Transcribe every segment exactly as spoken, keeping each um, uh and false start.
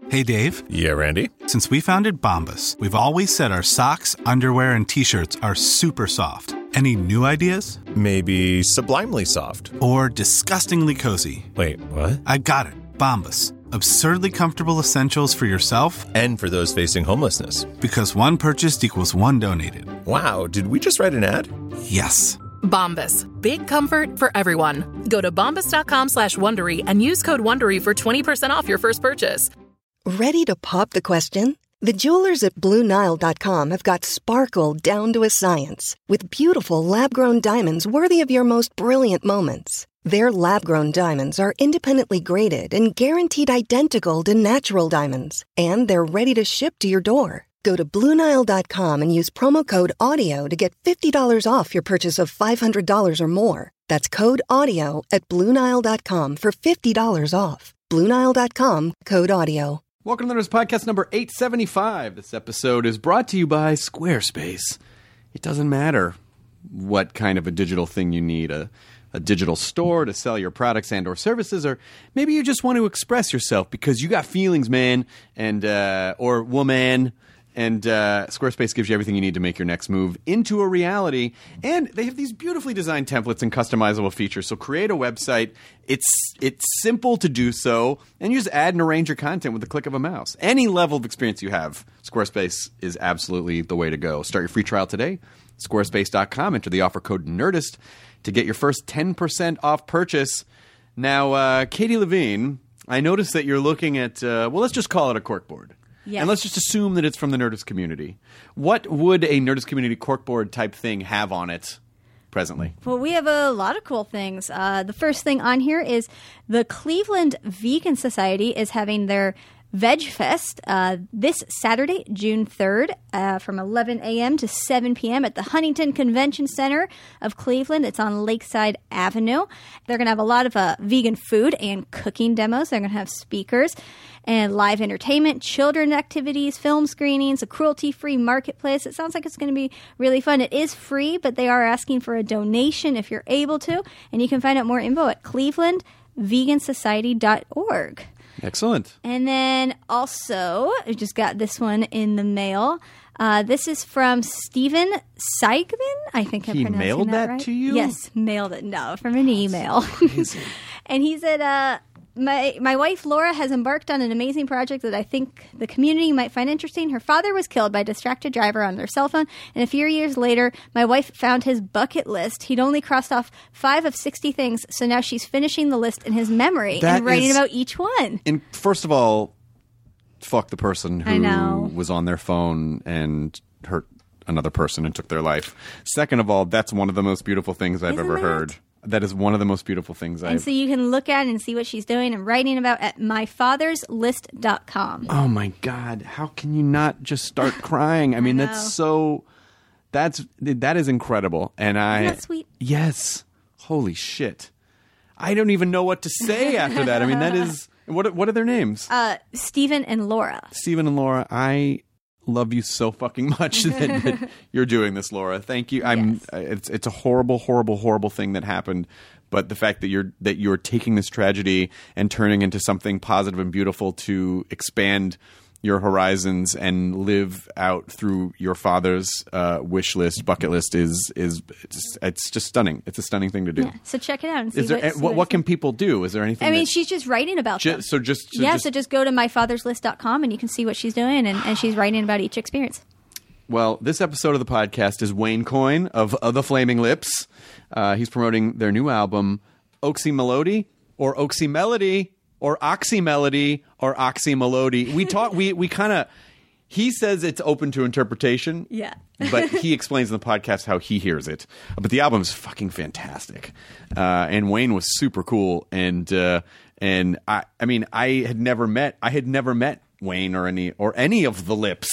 Hey, Dave. Yeah, Randy? Since we founded Bombas, we've always said our socks, underwear, and T-shirts are super soft. Any new ideas? Maybe sublimely soft. Or disgustingly cozy. Wait, what? I got it. Bombas. Absurdly comfortable essentials for yourself and for those facing homelessness. Because one purchased equals one donated. Wow, did we just write an ad? Yes. Bombas. Big comfort for everyone. Go to bombas.com slash Wondery and use code Wondery for twenty percent off your first purchase. Ready to pop the question? The jewelers at Blue Nile dot com have got sparkle down to a science with beautiful lab-grown diamonds worthy of your most brilliant moments. Their lab-grown diamonds are independently graded and guaranteed identical to natural diamonds, and they're ready to ship to your door. Go to Blue Nile dot com and use promo code AUDIO to get fifty dollars off your purchase of five hundred dollars or more. That's code AUDIO at Blue Nile dot com for fifty dollars off. Blue Nile dot com, code AUDIO. Welcome to the Nerdist Podcast number eight seventy-five. This episode is brought to you by Squarespace. It doesn't matter what kind of a digital thing you need, a, a digital store to sell your products and or services, or maybe you just want to express yourself because you got feelings, man, and uh, or woman. And uh, Squarespace gives you everything you need to make your next move into a reality. And they have these beautifully designed templates and customizable features. So create a website. It's it's simple to do so. And you just add and arrange your content with the click of a mouse. Any level of experience you have, Squarespace is absolutely the way to go. Start your free trial today. Squarespace dot com. Enter the offer code NERDIST to get your first ten percent off purchase. Now, uh, Katie Levine, I noticed that you're looking at, uh, well, let's just call it a corkboard. Yes. And let's just assume that it's from the Nerdist community. What would a Nerdist community corkboard type thing have on it presently? Well, we have a lot of cool things. Uh, the first thing on here is the Cleveland Vegan Society is having their Veg Fest uh, this Saturday, June third, uh, from eleven a.m. to seven p.m. at the Huntington Convention Center of Cleveland. It's on Lakeside Avenue. They're going to have a lot of uh, vegan food and cooking demos. They're going to have speakers and live entertainment, children activities, film screenings, a cruelty-free marketplace. It sounds like it's going to be really fun. It is free, but they are asking for a donation if you're able to. And you can find out more info at cleveland vegan society dot org. Excellent. And then also, I just got this one in the mail. Uh, this is from Stephen Seigman. I think I'm He pronouncing mailed that, that right. to you? Yes, mailed it. No, from an email. Crazy. And he said, uh, my my wife Laura has embarked on an amazing project that I think the community might find interesting. Her father was killed by a distracted driver on their cell phone, and a few years later, my wife found his bucket list. He'd only crossed off five of sixty things, so now she's finishing the list in his memory That and writing is- about each one. And first of all, fuck the person I know. who was on their phone and hurt another person and took their life. Second of all, that's one of the most beautiful things I've Isn't ever it? heard. That is one of the most beautiful things And I've... so you can look at and see what she's doing and writing about at my fathers list dot com. Oh my God! How can you not just start crying? I mean, I that's know. so. That's that is incredible, and I. Isn't that sweet? Yes. Holy shit! I don't even know what to say after that. I mean, that is what. What are their names? Uh, Stephen and Laura. Stephen and Laura. I love you so fucking much that, that you're doing this, Laura. Thank you. I'm. Yes. It's it's a horrible, horrible, horrible thing that happened. But the fact that you're that you're taking this tragedy and turning into something positive and beautiful to expand your horizons and live out through your father's uh, wish list, bucket list is is it's, it's just stunning. It's a stunning thing to do. Yeah. So check it out and see Is there what, see what, what it's- can people do? Is there anything? I mean, that, she's just writing about ju- them. so just so yeah, just, so just go to my fathers list dot com and you can see what she's doing, and, and she's writing about each experience. Well, this episode of the podcast is Wayne Coyne of uh, The Flaming Lips. Uh, he's promoting their new album, Oxy Melody, or Oxy Melody, or Oxy Melody, or Oxy Melody. We talk. We we kind of. He says it's open to interpretation. Yeah. But he explains in the podcast how he hears it. But the album is fucking fantastic, uh, and Wayne was super cool. And uh, and I I mean I had never met I had never met Wayne or any or any of the Lips,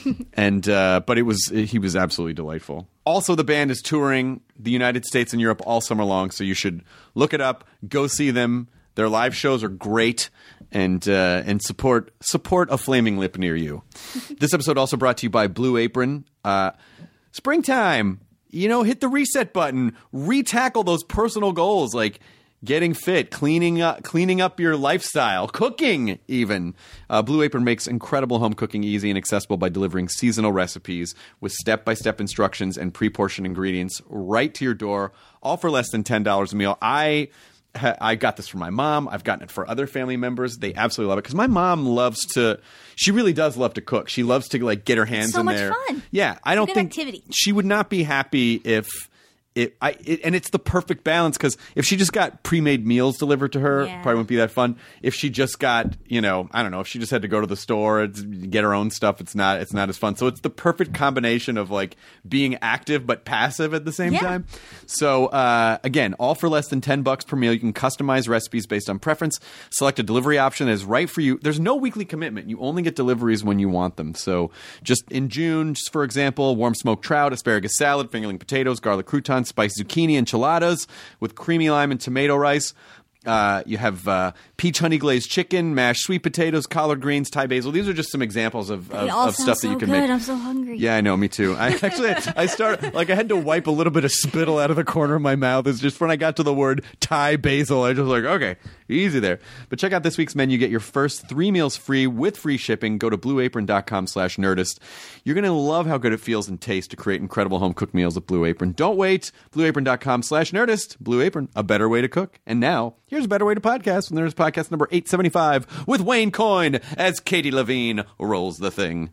and uh, but it was he was absolutely delightful. Also, the band is touring the United States and Europe all summer long, so you should look it up, go see them. Their live shows are great, and uh, and support support a flaming lip near you. This episode also brought to you by Blue Apron. Uh, springtime, you know, hit the reset button, re-tackle those personal goals. Like, getting fit, cleaning up, cleaning up your lifestyle, cooking even. Uh, Blue Apron makes incredible home cooking easy and accessible by delivering seasonal recipes with step-by-step instructions and pre-portioned ingredients right to your door, all for less than ten dollars a meal. I I got this for my mom. I've gotten it for other family members. They absolutely love it because my mom loves to. She really does love to cook. She loves to like get her hands It's so in much there. fun. Yeah, I don't Good think activity. she would not be happy if. It, I, it, and it's the perfect balance because if she just got pre-made meals delivered to her, Yeah. probably wouldn't be that fun. If she just got, you know, I don't know, if she just had to go to the store and get her own stuff, it's not, it's not as fun. So it's the perfect combination of like being active but passive at the same Yeah. time. So uh, again, all for less than ten bucks per meal. You can customize recipes based on preference. Select a delivery option that is right for you. There's no weekly commitment. You only get deliveries when you want them. So just in June, just for example, warm smoked trout, asparagus salad, fingerling potatoes, garlic croutons, spiced zucchini enchiladas with creamy lime and tomato rice. Uh, you have uh, peach honey glazed chicken, mashed sweet potatoes, collard greens, Thai basil. These are just some examples of, of, They all of sound stuff so that you can good. make. I'm so hungry. Yeah, I know. Me too. I actually, I start like I had to wipe a little bit of spittle out of the corner of my mouth. It's just when I got to the word Thai basil, I just like, okay, easy there. But check out this week's menu. Get your first three meals free with free shipping. Go to blueapron.com slash nerdist. You're going to love how good it feels and tastes to create incredible home cooked meals at Blue Apron. Don't wait. blueapron.com slash nerdist. Blue Apron, a better way to cook. And now, here's a better way to podcast. And there's podcast number eight seventy-five with Wayne Coyne as Katie Levine rolls the thing.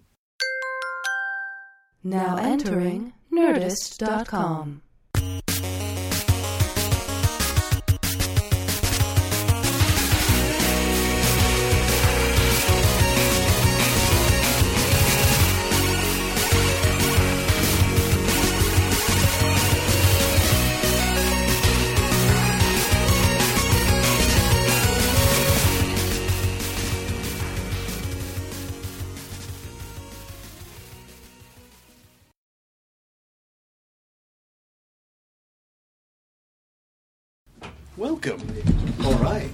Now entering Nerdist dot com. Welcome. All right.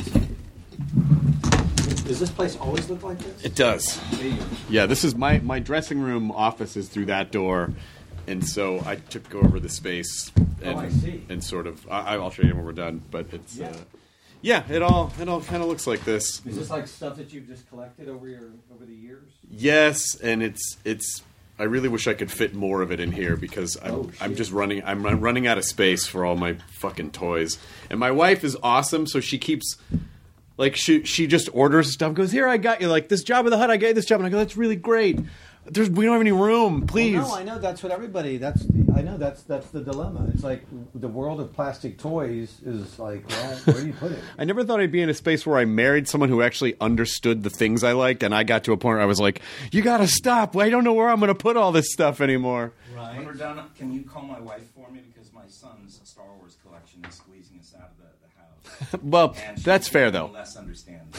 Does this place always look like this? It does. Yeah, this is my, my dressing room office is through that door, and so I took over the space and, Oh, I see. and sort of I, I'll show you when we're done. But it's Yeah. uh, yeah, it all it all kind of looks like this. Is this like stuff that you've just collected over your over the years? Yes, and it's it's. I really wish I could fit more of it in here because I'm Oh, I'm shit. just running I'm run- running out of space for all my fucking toys. And my wife is awesome, so she keeps like she she just orders stuff. Goes, here, I got you like this Job of the Hut. I got you this job, and I go, that's really great. There's we don't have any room, please. Well, no, I know that's what everybody. That's I know that's that's the dilemma. It's like the world of plastic toys is like, well, where do you put it? I never thought I'd be in a space where I married someone who actually understood the things I liked, and I got to a point where I was like, you gotta stop. I don't know where I'm going to put all this stuff anymore. Right. When we're done, can you call my wife for me because my son's Star Wars collection is squeezing us out of the, the house. Well, And she's that's fair, becoming though. Less understanding.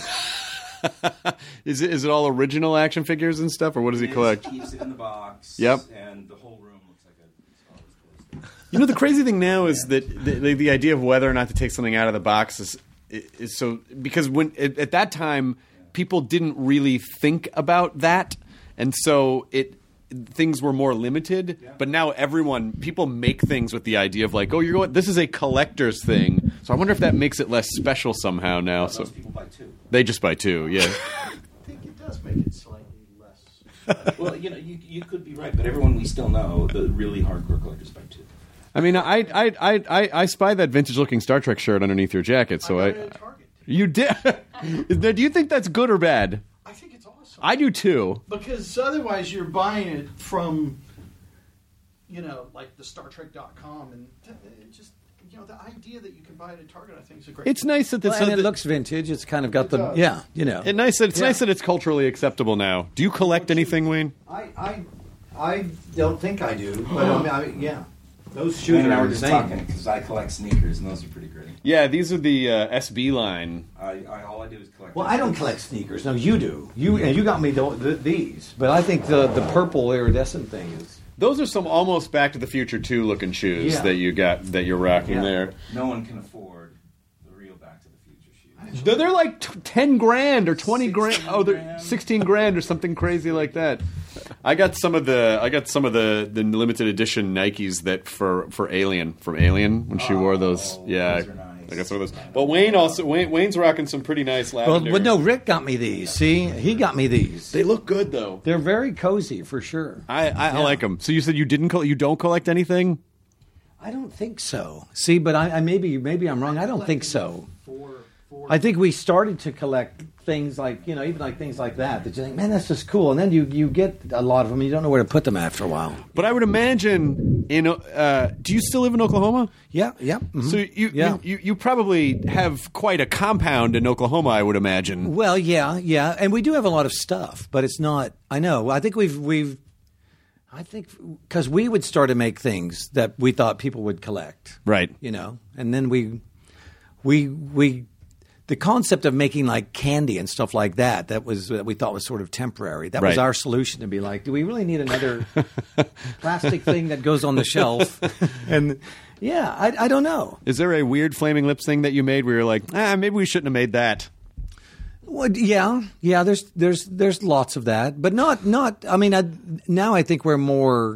Is it is it all original action figures and stuff, or what does he It is, collect? keeps it in the box. Yep. And the whole room looks like a Star Wars poster. You know, the crazy thing now is that the, the, the idea of whether or not to take something out of the box is, is so because when at, at that time people didn't really think about that, and so it things were more limited. Yeah. But now everyone people make things with the idea of like, oh, you're going. This is a collector's thing. So I wonder if that makes it less special somehow now. Those So people buy two. they just buy two. Yeah. I think it does make it slightly less. Well, you know, you, you could be right, but everyone we still know, the really hardcore collectors buy two. I mean, I I I I, I spy that vintage-looking Star Trek shirt underneath your jacket. So I, got it at Target. you did. Do you think that's good or bad? I think it's awesome. I do too. Because otherwise you're buying it from, you know, like the Star Trek dot com. And it just, you know, the idea that you can buy it at Target, I think is a great It's nice that this. Well, and it looks vintage. It's kind of got the does. yeah, you know. It's nice that it's Yeah. nice that it's culturally acceptable now. Do you collect anything, Wayne? I, I I don't think I do, but I mean, I mean yeah, those shoes Wayne and I are were just insane. talking because I collect sneakers, and those are pretty great. Yeah, these are the uh, S B line. I, I all I do is collect. Well, I don't collect sneakers. No, you do. You and you got me the, the, these, but I think the the purple iridescent thing is. Those are some almost Back to the Future two looking shoes Yeah. that you got that you're rocking Yeah. there. No one can afford the real Back to the Future shoes. They're, they're like t- ten grand or twenty grand. sixteen Oh, they're grand. sixteen grand or something crazy like that. I got some of the I got some of the, the limited edition Nikes that for, for Alien from Alien when she wore those. Oh, Yeah, those are nice. I got some of those. But Wayne also Wayne, Wayne's rocking some pretty nice Well, lavender. but no, Rick got me these. See, he got me these. They look good though. They're very cozy for sure. I, I, Yeah. I like them. So you said you didn't col- you don't collect anything? I don't think so. See, but I, I maybe maybe I'm wrong. I don't think so. I think we started to collect things like, you know, even like things like that, that you think, man, that's just cool. And then you, you get a lot of them and you don't know where to put them after a while. But I would imagine in uh, do you still live in Oklahoma? Yeah, yeah. Mm-hmm. So you, yeah. you, you you probably have quite a compound in Oklahoma, I would imagine. Well, yeah, yeah. And we do have a lot of stuff, but it's not, I know. I think we've, we've, I think, because we would start to make things that we thought people would collect. Right. You know, and then we, we, we, the concept of making like candy and stuff like that, that was that we thought was sort of temporary. That was Right. our solution to be like, do we really need another plastic thing that goes on the shelf? And yeah, I, I don't know. Is there a weird Flaming Lips thing that you made where you're like, ah, maybe we shouldn't have made that? Well, yeah, yeah. There's there's there's lots of that, but not not. I mean, I, now I think we're more.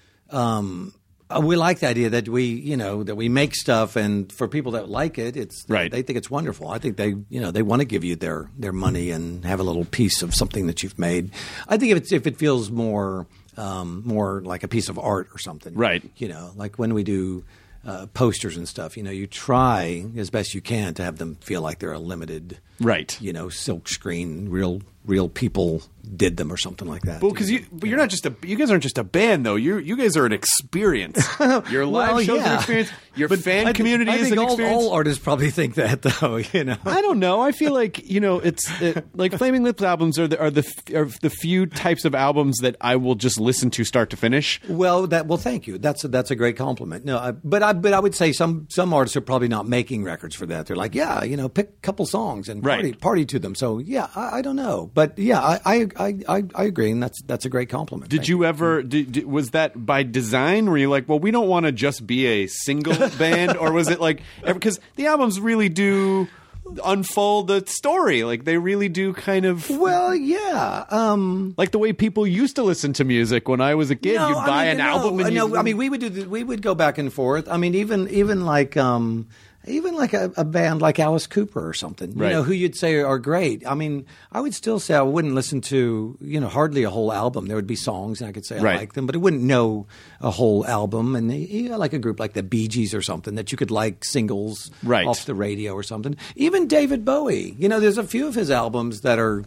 Um, we like the idea that we, you know, that we make stuff, and for people that like it, it's Right. They think it's wonderful. I think they, you know, they want to give you their their money and have a little piece of something that you've made. I think if it's if it feels more um, more like a piece of art or something, Right. You know, like when we do. Uh, posters and stuff, you know, you try as best you can to have them feel like they're a limited, Right. you know, silk screen, real, real people did them or something like that. Well, because you, but you're not just a, you guys aren't just a band though. You, you guys are an experience. Your live Well, shows yeah. an experience. Your But fan I thi- community I is think an all, experience. all artists probably think that, though. You know, I don't know. I feel like you know, it's it, like Flaming Lips albums are the are the f- are the few types of albums that I will just listen to start to finish. well, that well, thank you. That's a, that's a great compliment. No, I, but I but I would say some some artists are probably not making records for that. They're like, yeah, you know, pick a couple songs and Right. party party to them. So yeah, I, I don't know, but yeah, I I, I, I I agree, and that's that's a great compliment. Did Thank you ever? Did, did, was that by design? Were you like, well, we don't want to just be a single band, or was it like because the albums really do unfold the story, like they really do kind of. Well, yeah. Um, like the way people used to listen to music when I was a kid. No, You'd I buy mean, an no, album and no, you I mean, we would do the, we would go back and forth. I mean, even even like um, even like a, a band like Alice Cooper or something, you Right. know, who you'd say are great. I mean, I would still say I wouldn't listen to, you know, hardly a whole album. There would be songs, and I could say I Right. like them, but I wouldn't know a whole album. And you know, like a group like the Bee Gees or something that you could like singles Right. off the radio or something. Even David Bowie, you know, there's a few of his albums that are.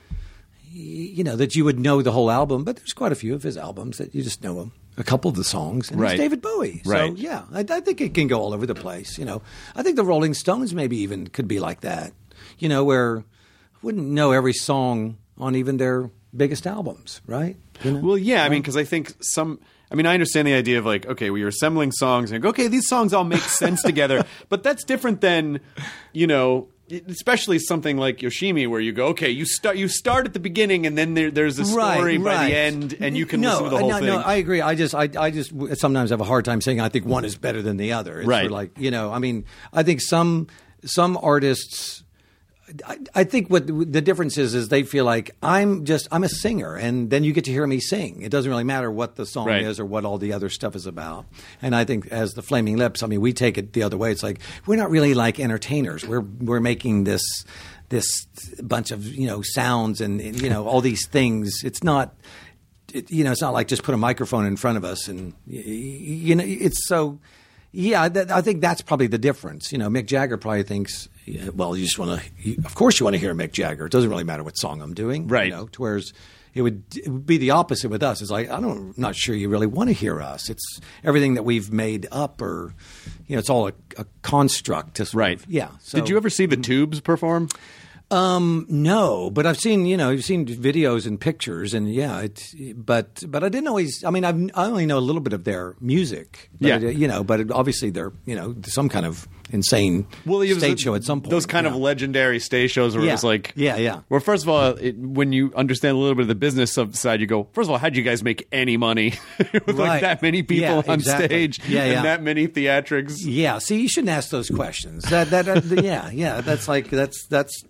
You know, that you would know the whole album, but there's quite a few of his albums that you just know a couple of the songs. And Right. it's David Bowie. Right. So, yeah, I, I think it can go all over the place. You know, I think the Rolling Stones maybe even could be like that, you know, where I wouldn't know every song on even their biggest albums, right? You know? Well, yeah, I mean, because I think some. I mean, I understand the idea of like, okay, well, you're assembling songs and you go, okay, these songs all make sense together, but that's different than, you know, especially something like Yoshimi, where you go, okay, you start you start at the beginning and then there, there's a story Right, by right. the end, and you can no, listen to the whole no, thing. No, I agree. I just, I, I just sometimes have a hard time saying I think one is better than the other. It's Right. sort of like, you know, I mean, I think some some artists. I, I think what the difference is is they feel like I'm just I'm a singer, and then you get to hear me sing. It doesn't really matter what the song Right. is or what all the other stuff is about. And I think as the Flaming Lips, I mean, we take it the other way. It's like we're not really like entertainers. We're we're making this this bunch of you know sounds and you know all these things. It's not. It, you know, it's not like just put a microphone in front of us, and y- y- you know, it's so. Yeah, that, I think that's probably the difference. You know, Mick Jagger probably thinks, yeah, well, you just want to. Of course, you want to hear Mick Jagger. It doesn't really matter what song I'm doing, Right. You know, to whereas it would, it would be the opposite with us. It's like I don't, I'm not sure you really want to hear us. It's everything that we've made up, or you know, it's all a, a construct. To sort Right. of- yeah. So, Did you ever see the Tubes perform? Um, no, but I've seen, you know, you've seen videos and pictures, and yeah, it's, but, but I didn't always, I mean, I've, I only know a little bit of their music, but, Yeah. you know, but it, obviously they're, you know, some kind of insane Well, it was stage a- show at some point. Those kind yeah. of legendary stage shows where Yeah. it was like, Yeah, yeah. Well, first of all, it, when you understand a little bit of the business sub- side, you go, first of all, how'd you guys make any money with like Right. that many people Yeah, on exactly. stage Yeah, and yeah. that many theatrics? Yeah, see, you shouldn't ask those questions. That, that, uh, yeah, yeah, that's like, that's, that's,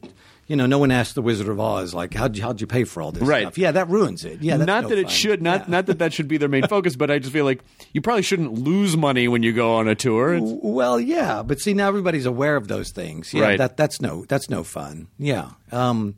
You know, no one asked the Wizard of Oz, like, how'd you, how'd you pay for all this Right. stuff? Yeah, that ruins it. Yeah, that's not no that it fun. should, not Yeah. not that that should be their main focus, but I just feel like you probably shouldn't lose money when you go on a tour. It's, Well, yeah, but see, now everybody's aware of those things. Yeah, Right. that that's no that's no fun. Yeah, um,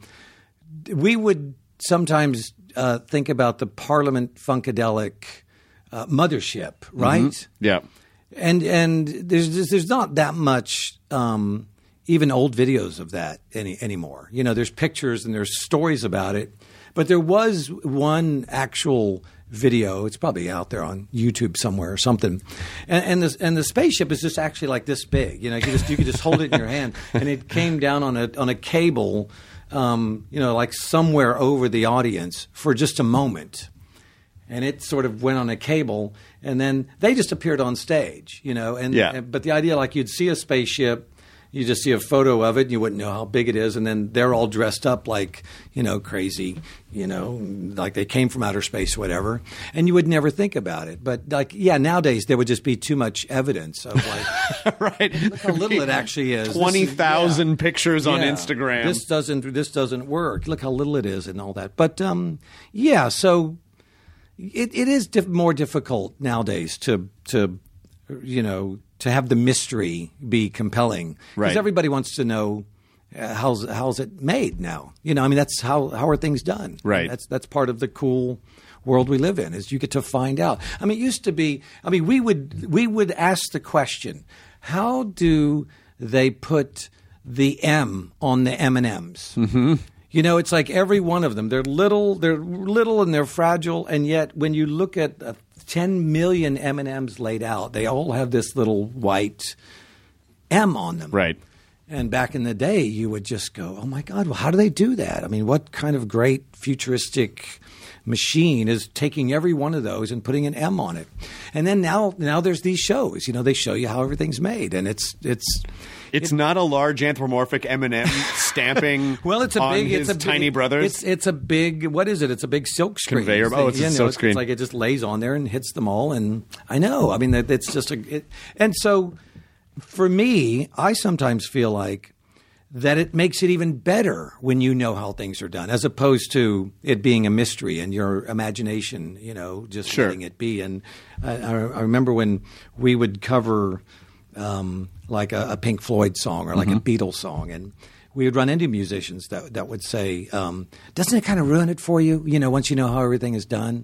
we would sometimes uh, think about the Parliament Funkadelic uh, mothership, right? Mm-hmm. yeah. And and there's just, there's not that much. Um, even old videos of that any anymore. You know, there's pictures and there's stories about it. But there was one actual video. It's probably out there on YouTube somewhere or something. And, and the and the spaceship is just actually like this big. You know, you could just you could just hold it in your hand, and it came down on a on a cable. Um, you know, like somewhere over the audience for just a moment. And it sort of went on a cable, and then they just appeared on stage. You know, and, Yeah. and but the idea, like, you'd see a spaceship. You just see a photo of it, and you wouldn't know how big it is, and then they're all dressed up like, you know, crazy, you know, like they came from outer space or whatever, and you would never think about it. But, like, yeah, nowadays there would just be too much evidence of, like, right. look how little it actually is. twenty thousand yeah. pictures on Yeah. Instagram. This doesn't this doesn't work. Look how little it is and all that. But, um, yeah, so it, it is diff- more difficult nowadays to, to, you know, to have the mystery be compelling, because Right. everybody wants to know uh, how's how's it made now. You know, I mean, that's how how are things done. Right. And that's that's part of the cool world we live in, is you get to find out. I mean, it used to be. I mean, we would we would ask the question, how do they put the M on the M and M's? Mm-hmm. You know, it's like every one of them. They're little, they're little, and they're fragile, and yet when you look at uh, ten million M and M's laid out, they all have this little white M on them. Right. And back in the day, you would just go, oh, my God, well, how do they do that? I mean, what kind of great futuristic machine is taking every one of those and putting an M on it? And then now now there's these shows. You know, they show you how everything's made, and it's it's It's not a large anthropomorphic M and M stamping. well, it's a on big, his it's a tiny big, brothers. It's it's a big. What is it? It's a big silk screen Conveyor- thing. oh, it's a You know, silk it's, screen. It's like it just lays on there and hits them all. And I know. I mean, that it's just a. It, and so, for me, I sometimes feel like that it makes it even better when you know how things are done, as opposed to it being a mystery and your imagination, you know, just Sure. letting it be. And I, I I remember when we would cover um, like a, a Pink Floyd song or like Mm-hmm. a Beatles song, and we would run into musicians that that would say, um, "Doesn't it kind of ruin it for you? You know, once you know how everything is done?"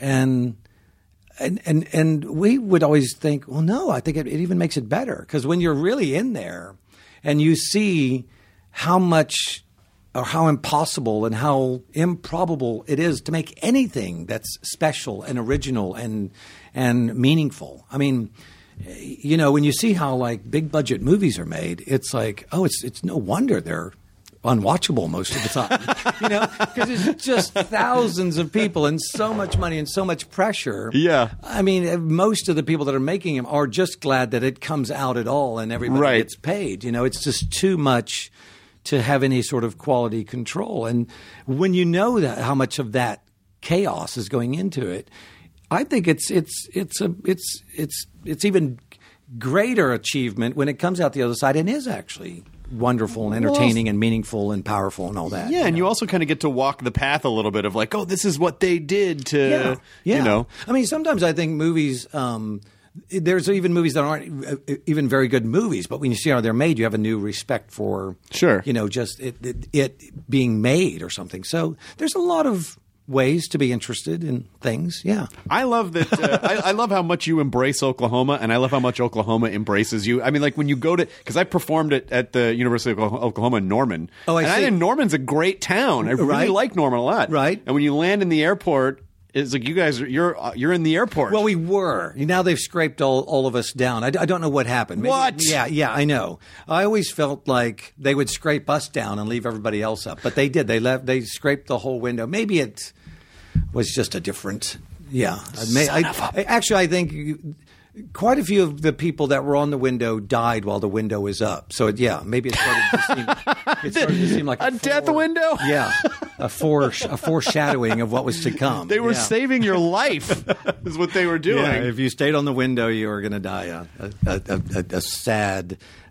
And and and and we would always think, well, no, I think it, it even makes it better, because when you're really in there and you see how much or how impossible and how improbable it is to make anything that's special and original and and meaningful. I mean, you know, when you see how like big budget movies are made, it's like, oh, it's it's no wonder they're unwatchable most of the time. You know, because it's just thousands of people and so much money and so much pressure. Yeah. I mean, most of the people that are making them are just glad that it comes out at all and everybody Right. gets paid. You know, it's just too much to have any sort of quality control. And when you know that how much of that chaos is going into it, I think it's it's it's a it's it's it's even greater achievement when it comes out the other side and is actually wonderful and entertaining and meaningful and powerful and all that. Yeah, and know? you also kind of get to walk the path a little bit of like, oh, this is what they did to, yeah, yeah. you know. I mean, sometimes I think movies. Um, there's even movies that aren't even very good movies, but when you see how they're made, you have a new respect for, Sure. you know, just it, it, it being made or something. So there's a lot of ways to be interested in things. Yeah. I love that. Uh, I, I love how much you embrace Oklahoma, and I love how much Oklahoma embraces you. I mean, like when you go to, because I performed it at the University of Oklahoma in Norman. Oh, I and see. I think Norman's a great town. I really Right. like Norman a lot. Right. And when you land in the airport, it's like you guys are you're uh, you're in the airport. Well, we were. Now they've scraped all, all of us down. I, I don't know what happened. Maybe- What? Yeah, yeah, I know. I always felt like they would scrape us down and leave everybody else up, but they did. They left. They scraped the whole window. Maybe it was just a different. Yeah. I may, I, I, actually, I think you- quite a few of the people that were on the window died while the window was up. So it, yeah, maybe it started to seem. It started to seem like a death fore- window. Yeah, a fore, a foreshadowing of what was to come. They were Yeah. saving your life, is what they were doing. Yeah, if you stayed on the window, you were going to die a, a, a, a, a sad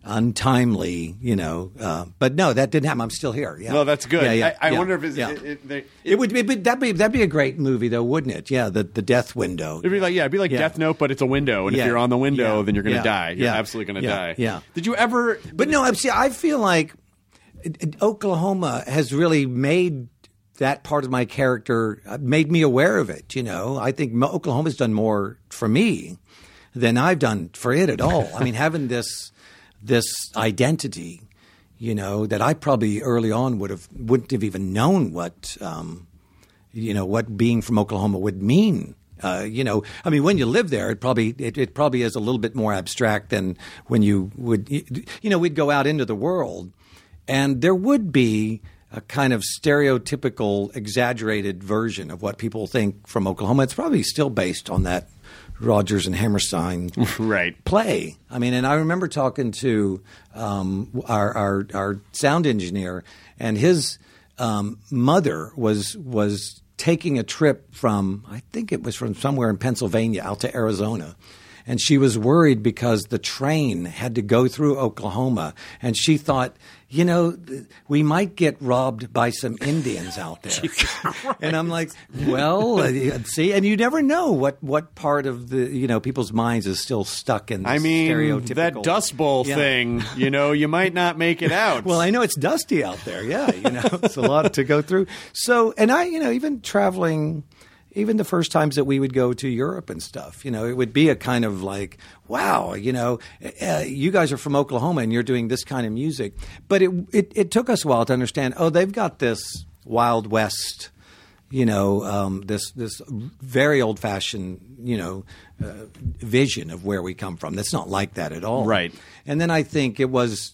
untimely, you know. Uh, but no, that didn't happen. I'm still here. Yeah. No, that's good. Yeah, yeah, I, I yeah, wonder if it's, yeah. it, it, they, it would be but that'd be that'd be a great movie though, wouldn't it? Yeah, the the death window. It'd be like yeah, it'd be like Yeah. Death Note, but it's a window, and Yeah. if you're on the window, Yeah. then you're going to Yeah. die. You're Yeah. absolutely going to Yeah. die. Yeah. Did you ever? But no, I see. I feel like it- it- Oklahoma has really made that part of my character, uh, made me aware of it. You know, I think Mo- Oklahoma's done more for me than I've done for it at all. I mean, having this this identity, you know, that I probably early on would have wouldn't have even known what um, you know what being from Oklahoma would mean. Uh, you know, I mean, when you live there, it probably it, it probably is a little bit more abstract than when you would. You know, we'd go out into the world, and there would be a kind of stereotypical, exaggerated version of what people think from Oklahoma. It's probably still based on that Rodgers and Hammerstein right. play. I mean, and I remember talking to um, our, our our sound engineer, and his um, mother was was taking a trip from, I think it was from somewhere in Pennsylvania out to Arizona. And she was worried because the train had to go through Oklahoma. And she thought, you know, th- we might get robbed by some Indians out there. And I'm like, well, uh, see, and you never know what, what part of the, you know, people's minds is still stuck in this I mean, stereotypical. that Dust Bowl Yeah. thing, you know, you might not make it out. Well, I know it's dusty out there. Yeah, you know, it's a lot to go through. So, and I, you know, even traveling, even the first times that we would go to Europe and stuff, you know, it would be a kind of like, wow, you know, uh, you guys are from Oklahoma and you're doing this kind of music. But it, it, it took us a while to understand, oh, they've got this Wild West, you know, um, this this very old-fashioned, you know, uh, vision of where we come from. That's not like that at all. Right. And then I think it was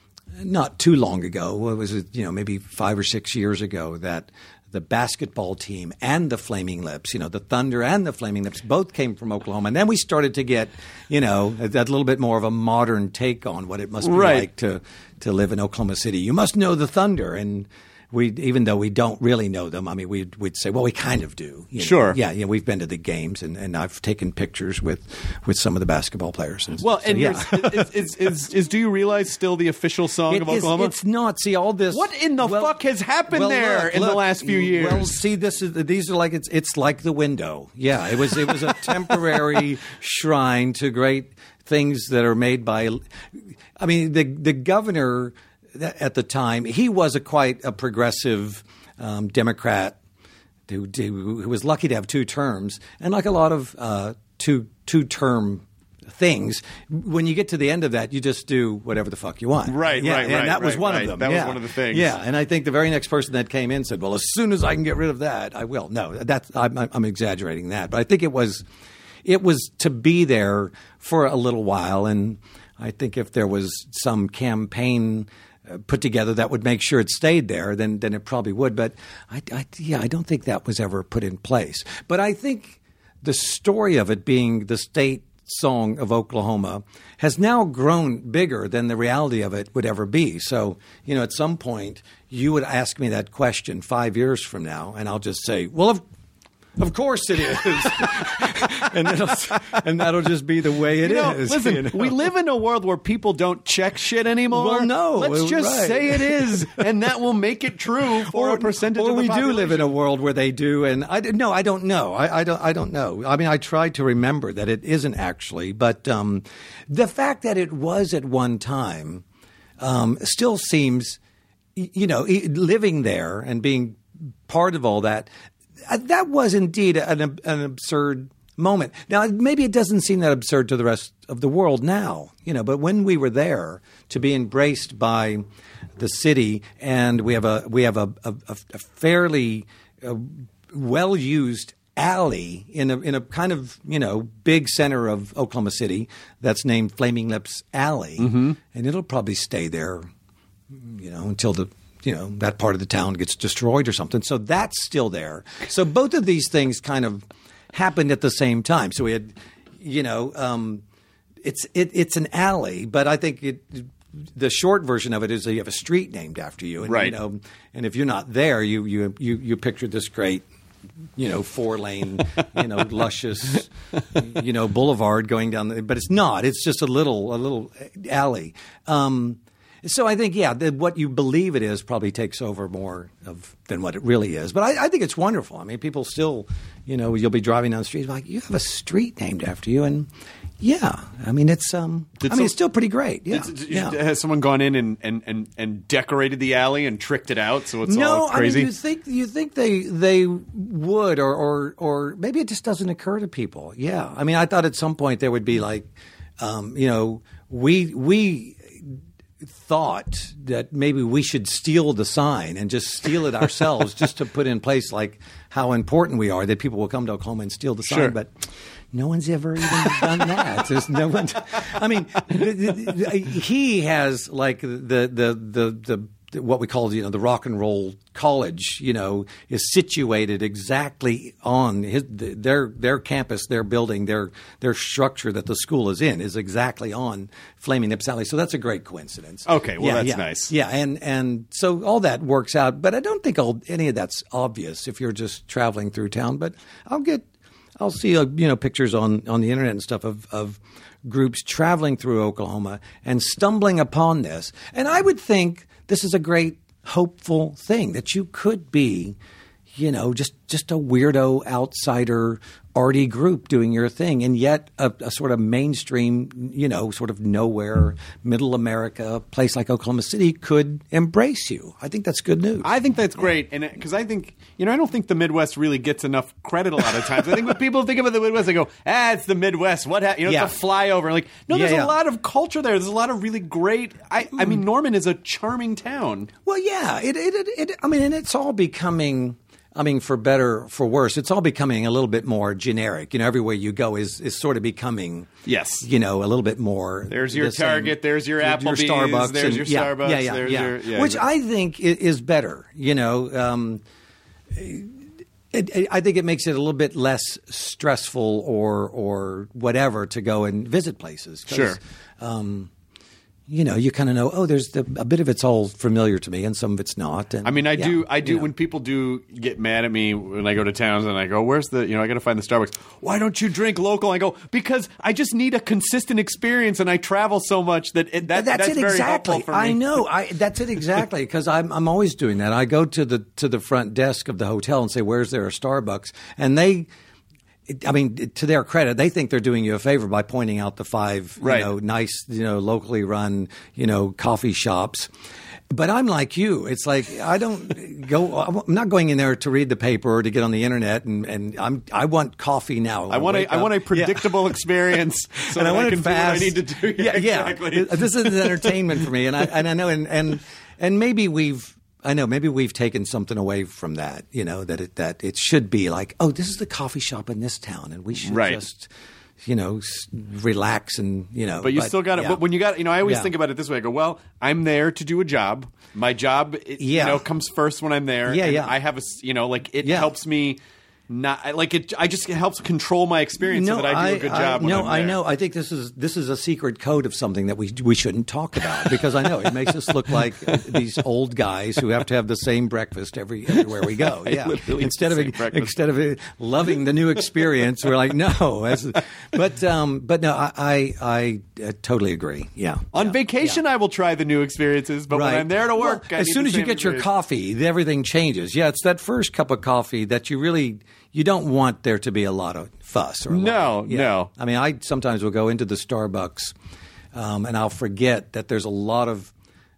not too long ago, what was it, you know, maybe five or six years ago, that the basketball team and the Flaming Lips, you know, the Thunder and the Flaming Lips both came from Oklahoma. And then we started to get, you know, that little bit more of a modern take on what it must be Right. like to, to live in Oklahoma City. You must know the Thunder. And we, even though we don't really know them, I mean, we'd, we'd say, well, we kind of do. You know? Sure. Yeah, yeah, we've been to the games, and, and I've taken pictures with, with some of the basketball players. And well, so, and yeah. here's- is, is, is, is Do You Realize still the official song It of is- Oklahoma? It's not. See, all this. What in the well- fuck has happened well, there look, in the look, last few years? Well, see, this is these are like it's it's like the window. Yeah, it was it was a temporary shrine to great things that are made by. I mean, the the governor at the time, he was a quite a progressive um, Democrat who, who was lucky to have two terms, and like a lot of uh, two two term things, when you get to the end of that, you just do whatever the fuck you want. Right, yeah, right, and right, that was right, one right. of them. That was yeah. one of the things. Yeah, and I think the very next person that came in said, "Well, as soon as I can get rid of that, I will." No, that's I'm, I'm exaggerating that, but I think it was it was to be there for a little while, and I think if there was some campaign uh, put together that would make sure it stayed there, then then it probably would. But I, I yeah, I don't think that was ever put in place. But I think the story of it being the state song of Oklahoma has now grown bigger than the reality of it would ever be. So, you know, at some point you would ask me that question five years from now, and I'll just say, well, of, of course it is. and, it'll, and that'll just be the way it you know, is. Listen, you know? we live in a world where people don't check shit anymore. Well, no, Let's just right. say it is, and that will make it true for a percentage or of the we population. do live in a world where they do, and I no, I don't know. I, I don't. I don't know. I mean, I tried to remember that it isn't actually, but um, the fact that it was at one time um, still seems, you know, living there and being part of all that. That was indeed an, an absurd moment. Now, maybe it doesn't seem that absurd to the rest of the world now, you know, but when we were there, to be embraced by the city, and we have a we have a, a, a fairly uh, well used alley in a in a kind of, you know, big center of Oklahoma City that's named Flaming Lips Alley, Mm-hmm. and it'll probably stay there, you know, until the you know, that part of the town gets destroyed or something. So that's still there. So both of these things kind of happened at the same time. So we had, you know, um, it's it, it's an alley, but I think it, the short version of it is that you have a street named after you. And, Right. You know, and if you're not there, you you you, you picture this great, you know, four lane, you know, luscious, you know, boulevard going down. The, but it's not. It's just a little a little alley. Um, so I think, yeah, the, what you believe it is probably takes over more of than what it really is. But I, I think it's wonderful. I mean, people still, you know, you'll be driving down the street like, you have a street named after you, and yeah, I mean, it's um, Did I mean, some- it's still pretty great. Yeah, Did- yeah. Has someone gone in and, and, and, and decorated the alley and tricked it out so it's no, all crazy? I mean, you think you think they they would, or, or or maybe it just doesn't occur to people. Yeah, I mean, I thought at some point there would be like, um, you know, we we thought that maybe we should steal the sign and just steal it ourselves, just to put in place like how important we are, that people will come to Oklahoma and steal the sign, Sure. but. No one's ever even done that. There's no one. I mean, he has like the the the the what we call, you know, the rock and roll college, you know, is situated exactly on his their their campus, their building, their their structure that the school is in is exactly on Flaming Lips Alley. So that's a great coincidence. Okay, well, Yeah, that's yeah. nice. Yeah, and and so all that works out, but I don't think all, any of that's obvious if you're just traveling through town. But I'll get. I'll see, uh, you know, pictures on, on the internet and stuff of, of groups traveling through Oklahoma and stumbling upon this. And I would think this is a great, hopeful thing that you could be, you know, just, just a weirdo outsider arty group doing your thing, and yet a, a sort of mainstream, you know, sort of nowhere, middle America place like Oklahoma City could embrace you. I think that's good news. I think that's great, and because I think, you know, I don't think the Midwest really gets enough credit a lot of times. I think when people think about the Midwest, they go, "Ah, it's the Midwest. What, ha-? you know, Yeah. it's a flyover." Like, no, Yeah, there's yeah. a lot of culture there. There's a lot of really great. I, I mean, Norman is a charming town. Well, yeah, it, it, it, it, I mean, and it's all becoming, I mean, for better, for worse, it's all becoming a little bit more generic. You know, everywhere you go is, is sort of becoming, Yes. you know, a little bit more. There's your the same- Target, there's your Applebee's, Starbucks, there's and- your yeah, Starbucks, yeah, yeah, there's yeah. your- yeah, which yeah. I think i- is better. You know, um, it, it, I think it makes it a little bit less stressful or or whatever to go and visit places. 'Cause, Sure. Um, you know, you kind of know, oh, there's the, a bit of it's all familiar to me, and some of it's not. And, I mean, I yeah, do. I do. you know. When people do get mad at me when I go to towns and I go, "Where's the?" You know, I got to find the Starbucks. Why don't you drink local? I go, because I just need a consistent experience, and I travel so much that it, that, that's, that's it very exactly. helpful for me. I know. I that's it exactly because I'm I'm always doing that. I go to the to the front desk of the hotel and say, "Where's there a Starbucks?" And they. I mean, to their credit, they think they're doing you a favor by pointing out the five, you Right. know, nice, you know, locally run, you know, coffee shops. But I'm like you. It's like I don't go. I'm not going in there to read the paper or to get on the internet, and, and I'm I want coffee now. I want wake a I up- want a Yeah. predictable experience, so and that I want can it do what I fast. need to do. Yeah, yeah. exactly. This is entertainment for me, and I and I know, and and and maybe we've. I know maybe we've taken something away from that, you know, that it, that it should be like, oh, this is the coffee shop in this town, and we should Right. just, you know, s- relax and, you know. But you still got it. yeah. But when you got, you know, I always Yeah. think about it this way. I go, well, I'm there to do a job. My job, it, Yeah. you know, comes first when I'm there. Yeah, and yeah. I have a, s- you know, like it Yeah. helps me. Not I- like it. I just it helps control my experience so that I do a good job. when no, I'm I there. know. I think this is this is a secret code of something that we we shouldn't talk about because I know it makes us look like uh, these old guys who have to have the same breakfast every everywhere we go. I Yeah, literally instead eat of the same breakfast. instead of uh, loving the new experience, we're like no. As, but um, but no, I I, I uh, totally agree. Yeah. On yeah, vacation, yeah. I will try the new experiences, but when Right. I'm there to work, Well, I as need soon the as you same get your experience. coffee, everything changes. Yeah, it's that first cup of coffee that you really you don't want there to be a lot of fuss or a lot No, of- yeah. no. I mean, I sometimes will go into the Starbucks, um, and I'll forget that there's a lot of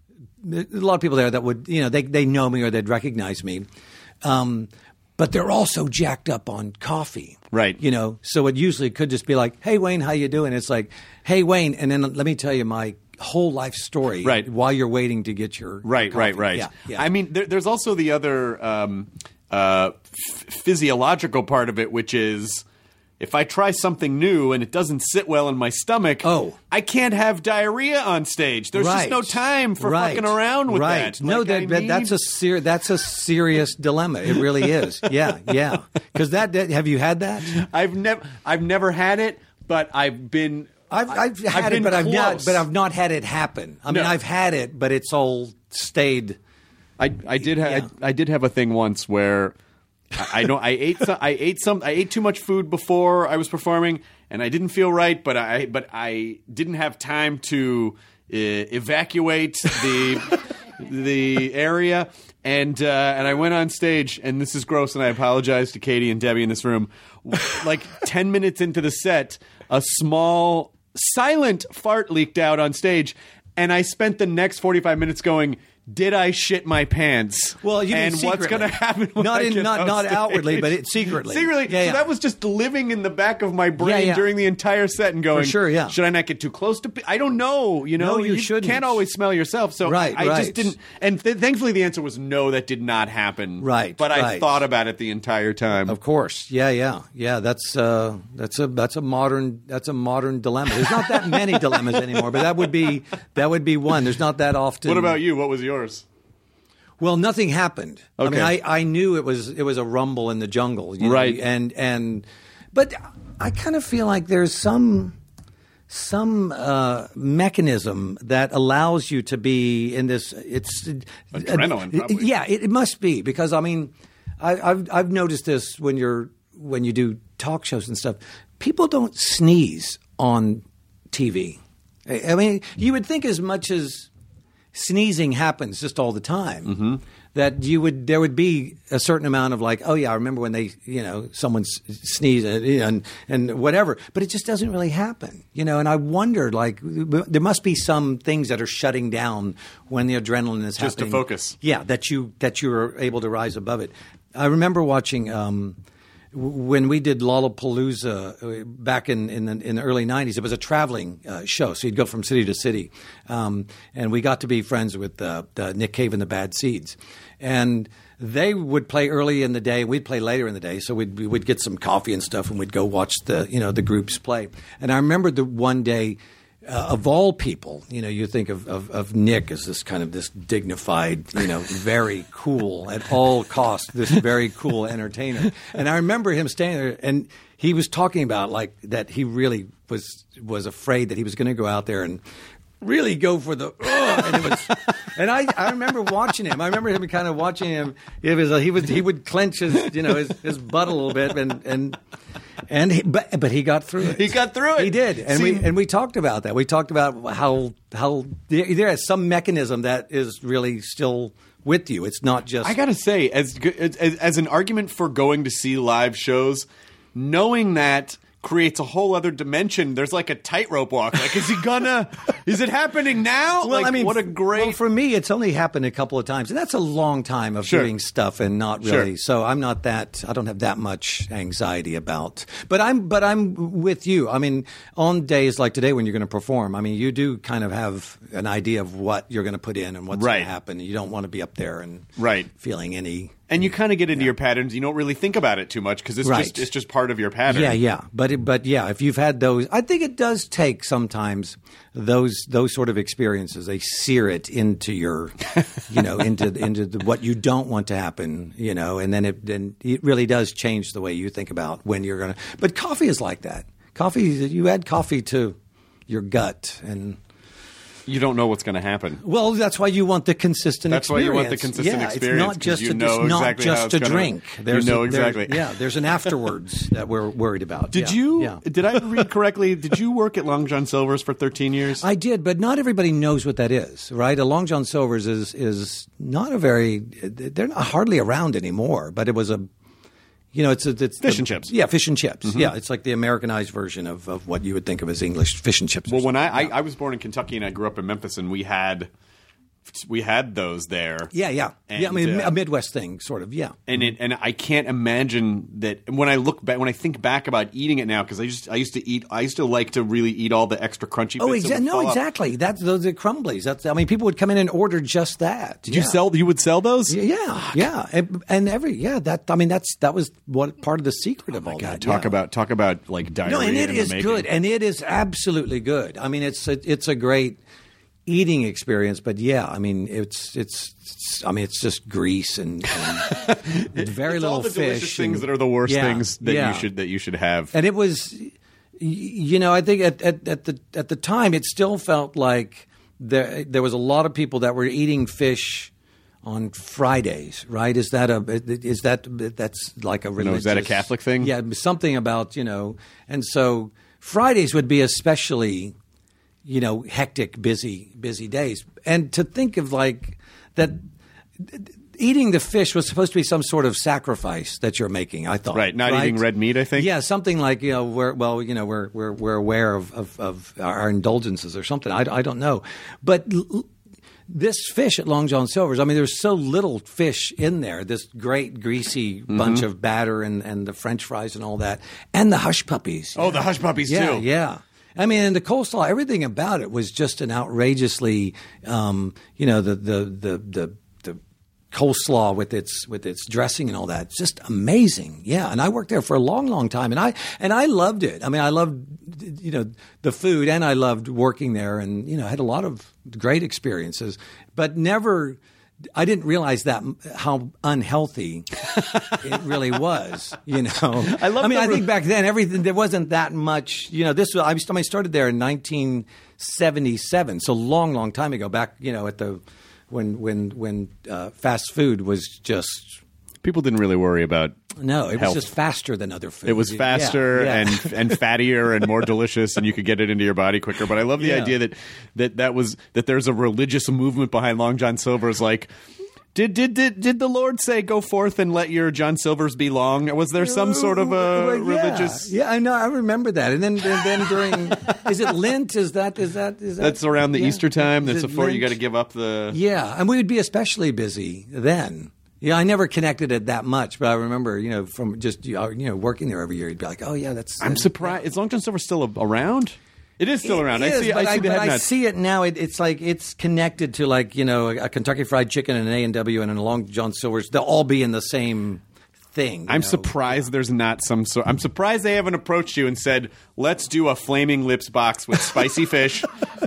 a lot of people there that would you know they they know me or they'd recognize me. Um, but they're also jacked up on coffee. Right. You know, so it usually could just be like, "Hey Wayne, how you doing?" It's like, "Hey Wayne," and then let me tell you my whole life story Right. while you're waiting to get your Right, coffee. right, right. Yeah, yeah. I mean, there, there's also the other um, uh, f- physiological part of it, which is if I try something new and it doesn't sit well in my stomach, Oh. I can't have diarrhea on stage. There's Right. just no time for Right. fucking around with right. that. No, Like, I that, that that's need- a ser- that's a serious dilemma. It really is. Yeah, yeah. Because that, that have you had that? I've never, I've never had it, but I've been. I've, I've had been it, but I've not. close. But I've not had it happen. I mean, No. I've had it, but it's all stayed. I, I did have Yeah. I, I did have a thing once where I, I don't. I ate. Some, I ate some. I ate too much food before I was performing, and I didn't feel right. But I. But I didn't have time to uh, evacuate the the area, and uh, and I went on stage. And this is gross, and I apologize to Katie and Debbie in this room. Like ten minutes into the set, a small silent fart leaked out on stage, and I spent the next forty-five minutes going, did I shit my pants? Well, you mean and what's secretly. going to happen? When Not I in, get not on not stage? outwardly, but it, secretly. Secretly. Yeah, So yeah. that was just living in the back of my brain Yeah, yeah. during the entire set and going, For sure, yeah. should I not get too close to? Pe- I don't know. You know, No, you shouldn't. can't always smell yourself. So Right, I, I right. just didn't. And th- thankfully, the answer was no. That did not happen. Right, But I right. thought about it the entire time. Of course, yeah, yeah, yeah. That's uh, that's a that's a modern that's a modern dilemma. There's not that many dilemmas anymore, but that would be that would be one. There's not that often. What about you? What was yours? Well, nothing happened. I Okay. mean, I, I knew it was it was a rumble in the jungle, you know, Right. and and but I kind of feel like there's some some uh, mechanism that allows you to be in this. It's Adrenaline, uh, probably. yeah, it, it must be because I mean, I, I've I've noticed this when you're when you do talk shows and stuff. People don't sneeze on T V. I, I mean, you would think as much as sneezing happens just all the time, Mm-hmm. that you would there would be a certain amount of like, oh yeah, I remember when they, you know, someone s- sneezed and, and and whatever, but it just doesn't really happen, you know. And I wondered, like, there must be some things that are shutting down when the adrenaline is Just to happening. focus. Yeah, that you that you are able to rise above it. I remember watching. Um, When we did Lollapalooza uh, back in, in, the, in the early nineties, it was a traveling uh, show. So you'd go from city to city. Um, and we got to be friends with uh, uh, Nick Cave and the Bad Seeds. And they would play early in the day. We'd play later in the day. So we'd, we'd get some coffee and stuff and we'd go watch the, you know, the groups play. And I remember the one day, Uh, of all people, you know, you think of, of, of Nick as this kind of this dignified, you know, very cool at all costs, this very cool entertainer. And I remember him standing there, and he was talking about like that he really was was afraid that he was going to go out there and really go for the. Uh, and it was, and I, I remember watching him. I remember him kind of watching him. It was he was he would clench his you know his, his butt a little bit and and. And he, but but he got through it. He got through it. He did, and See- we and we talked about that. We talked about how how there, there is some mechanism that is really still with you. It's not just. I gotta say, as, good- as as an argument for going to see live shows, knowing that creates a whole other dimension. There's like a tightrope walk. Like, is he gonna? Is it happening now? Well, like, I mean, what a great. Well, for me, it's only happened a couple of times, and that's a long time of Sure. doing stuff and not Sure. really. So I'm not that. I don't have that much anxiety about. But I'm. But I'm with you. I mean, on days like today when you're going to perform, I mean, you do kind of have an idea of what you're going to put in and what's Right. going to happen. You don't want to be up there and Right. feeling any. and you kind of get into your patterns. You don't really think about it too much because it's Right. just it's just part of your pattern. Yeah, yeah, but it, but yeah, if you've had those, I think it does take sometimes those those sort of experiences. They sear it into your, you know, into into the, what you don't want to happen, you know, and then it then it really does change the way you think about when you're gonna. But coffee is like that. Coffee, you add coffee to your gut and. You don't know what's going to happen. Well, that's why you want the consistent That's why experience. you want the consistent yeah, experience, It's not 'cause just you a, know it's not exactly how just it's a gonna- drink. you There's know a, there- exactly. Yeah, there's an afterwards that we're worried about. Did Yeah, you? Yeah. Did I read correctly? Did you work at Long John Silver's for thirteen years? I did, but not everybody knows what that is, right? A Long John Silver's is is not a very. They're not hardly around anymore, but it was a. You know, it's a, it's Fish the- and chips. Yeah, fish and chips. Yeah, it's like the Americanized version of, of what you would think of as English fish and chips. or Well, when I, something. I I was born in Kentucky and I grew up in Memphis, and we had we had those there. yeah, yeah, And, yeah. I mean, uh, a Midwest thing, sort of. Yeah. and it and I can't imagine that when I look back when I think back about eating it now because I used I used to eat I used to like to really eat all the extra crunchy. Oh, bits that exactly. would No, fall out. exactly. That's those are crumblies. That's. I mean, people would come in and order just that. Did you sell? You would sell those? Yeah, yeah, and, and every yeah. That I mean, that's that was what part of the secret of all that. Talk yeah. about talk about like diarrhea. No, and it in the is making. good, and it is absolutely good. I mean, it's a, it's a great eating experience. But yeah, I mean, it's it's, it's I mean, it's just grease and, and very It's little all the fish. delicious things and- that are the worst yeah, things that yeah. you should that you should have. And it was, y- you know, I think at, at, at the at the time, it still felt like there there was a lot of people that were eating fish on Fridays, right? Is that a is that that's like a religious? No, is that a Catholic thing? Yeah, something about, you know, and so Fridays would be especially, you know, hectic, busy, busy days. And to think of like that, eating the fish was supposed to be some sort of sacrifice that you're making, I thought. Right, not right? eating red meat, I think. Yeah, something like, you know, we're, well, you know, we're we're we're aware of of, of our indulgences or something. I, I don't know, but. L- This fish at Long John Silver's, I mean, there's so little fish in there, this great greasy Mm-hmm. bunch of batter and, and the French fries and all that, and the hush puppies. Oh, the hush puppies, yeah, too. Yeah, I mean, and the coleslaw, everything about it was just an outrageously, um, you know, the, the, the, the, the coleslaw with its with its dressing and all that, just amazing. Yeah, and I worked there for a long, long time, and I and I loved it. I mean, I loved, you know, the food, and I loved working there, and you know, had a lot of great experiences, but never. I didn't realize that how unhealthy it really was. You know, I love. I mean, the I think back then everything there wasn't that much. You know, this was I started there in nineteen seventy-seven, so long, long time ago. Back, you know, at the when when when uh, fast food was just. People didn't really worry about No, it health. was just faster than other food. It was faster Yeah, yeah. and and fattier and more delicious, and you could get it into your body quicker. But I love the Yeah. idea that, that that was that there's a religious movement behind Long John Silver's. Like, did did did did the Lord say, "Go forth and let your John Silver's be long"? Was there some sort of a Well, yeah. religious? Yeah, I know. I remember that. And then and then during is it Lent? Is that is that is that? That's around the yeah. Easter time. That's Is it before you got Lent? to give up the. Yeah, and we would be especially busy then. Yeah, I never connected it that much, but I remember, you know, from just you know working there every year, you'd be like, "Oh yeah, that's." I'm surprised. Is Long John Silver still a- around? It is still It around. is, I see. but I see the but head I nuts. see it now. It, it's like it's connected to like you know a Kentucky Fried Chicken and an A and W and a Long John Silver's. They'll all be in the same thing. you I'm know? surprised there's not some sort. I'm surprised they haven't approached you and said, "Let's do a Flaming Lips box with spicy fish."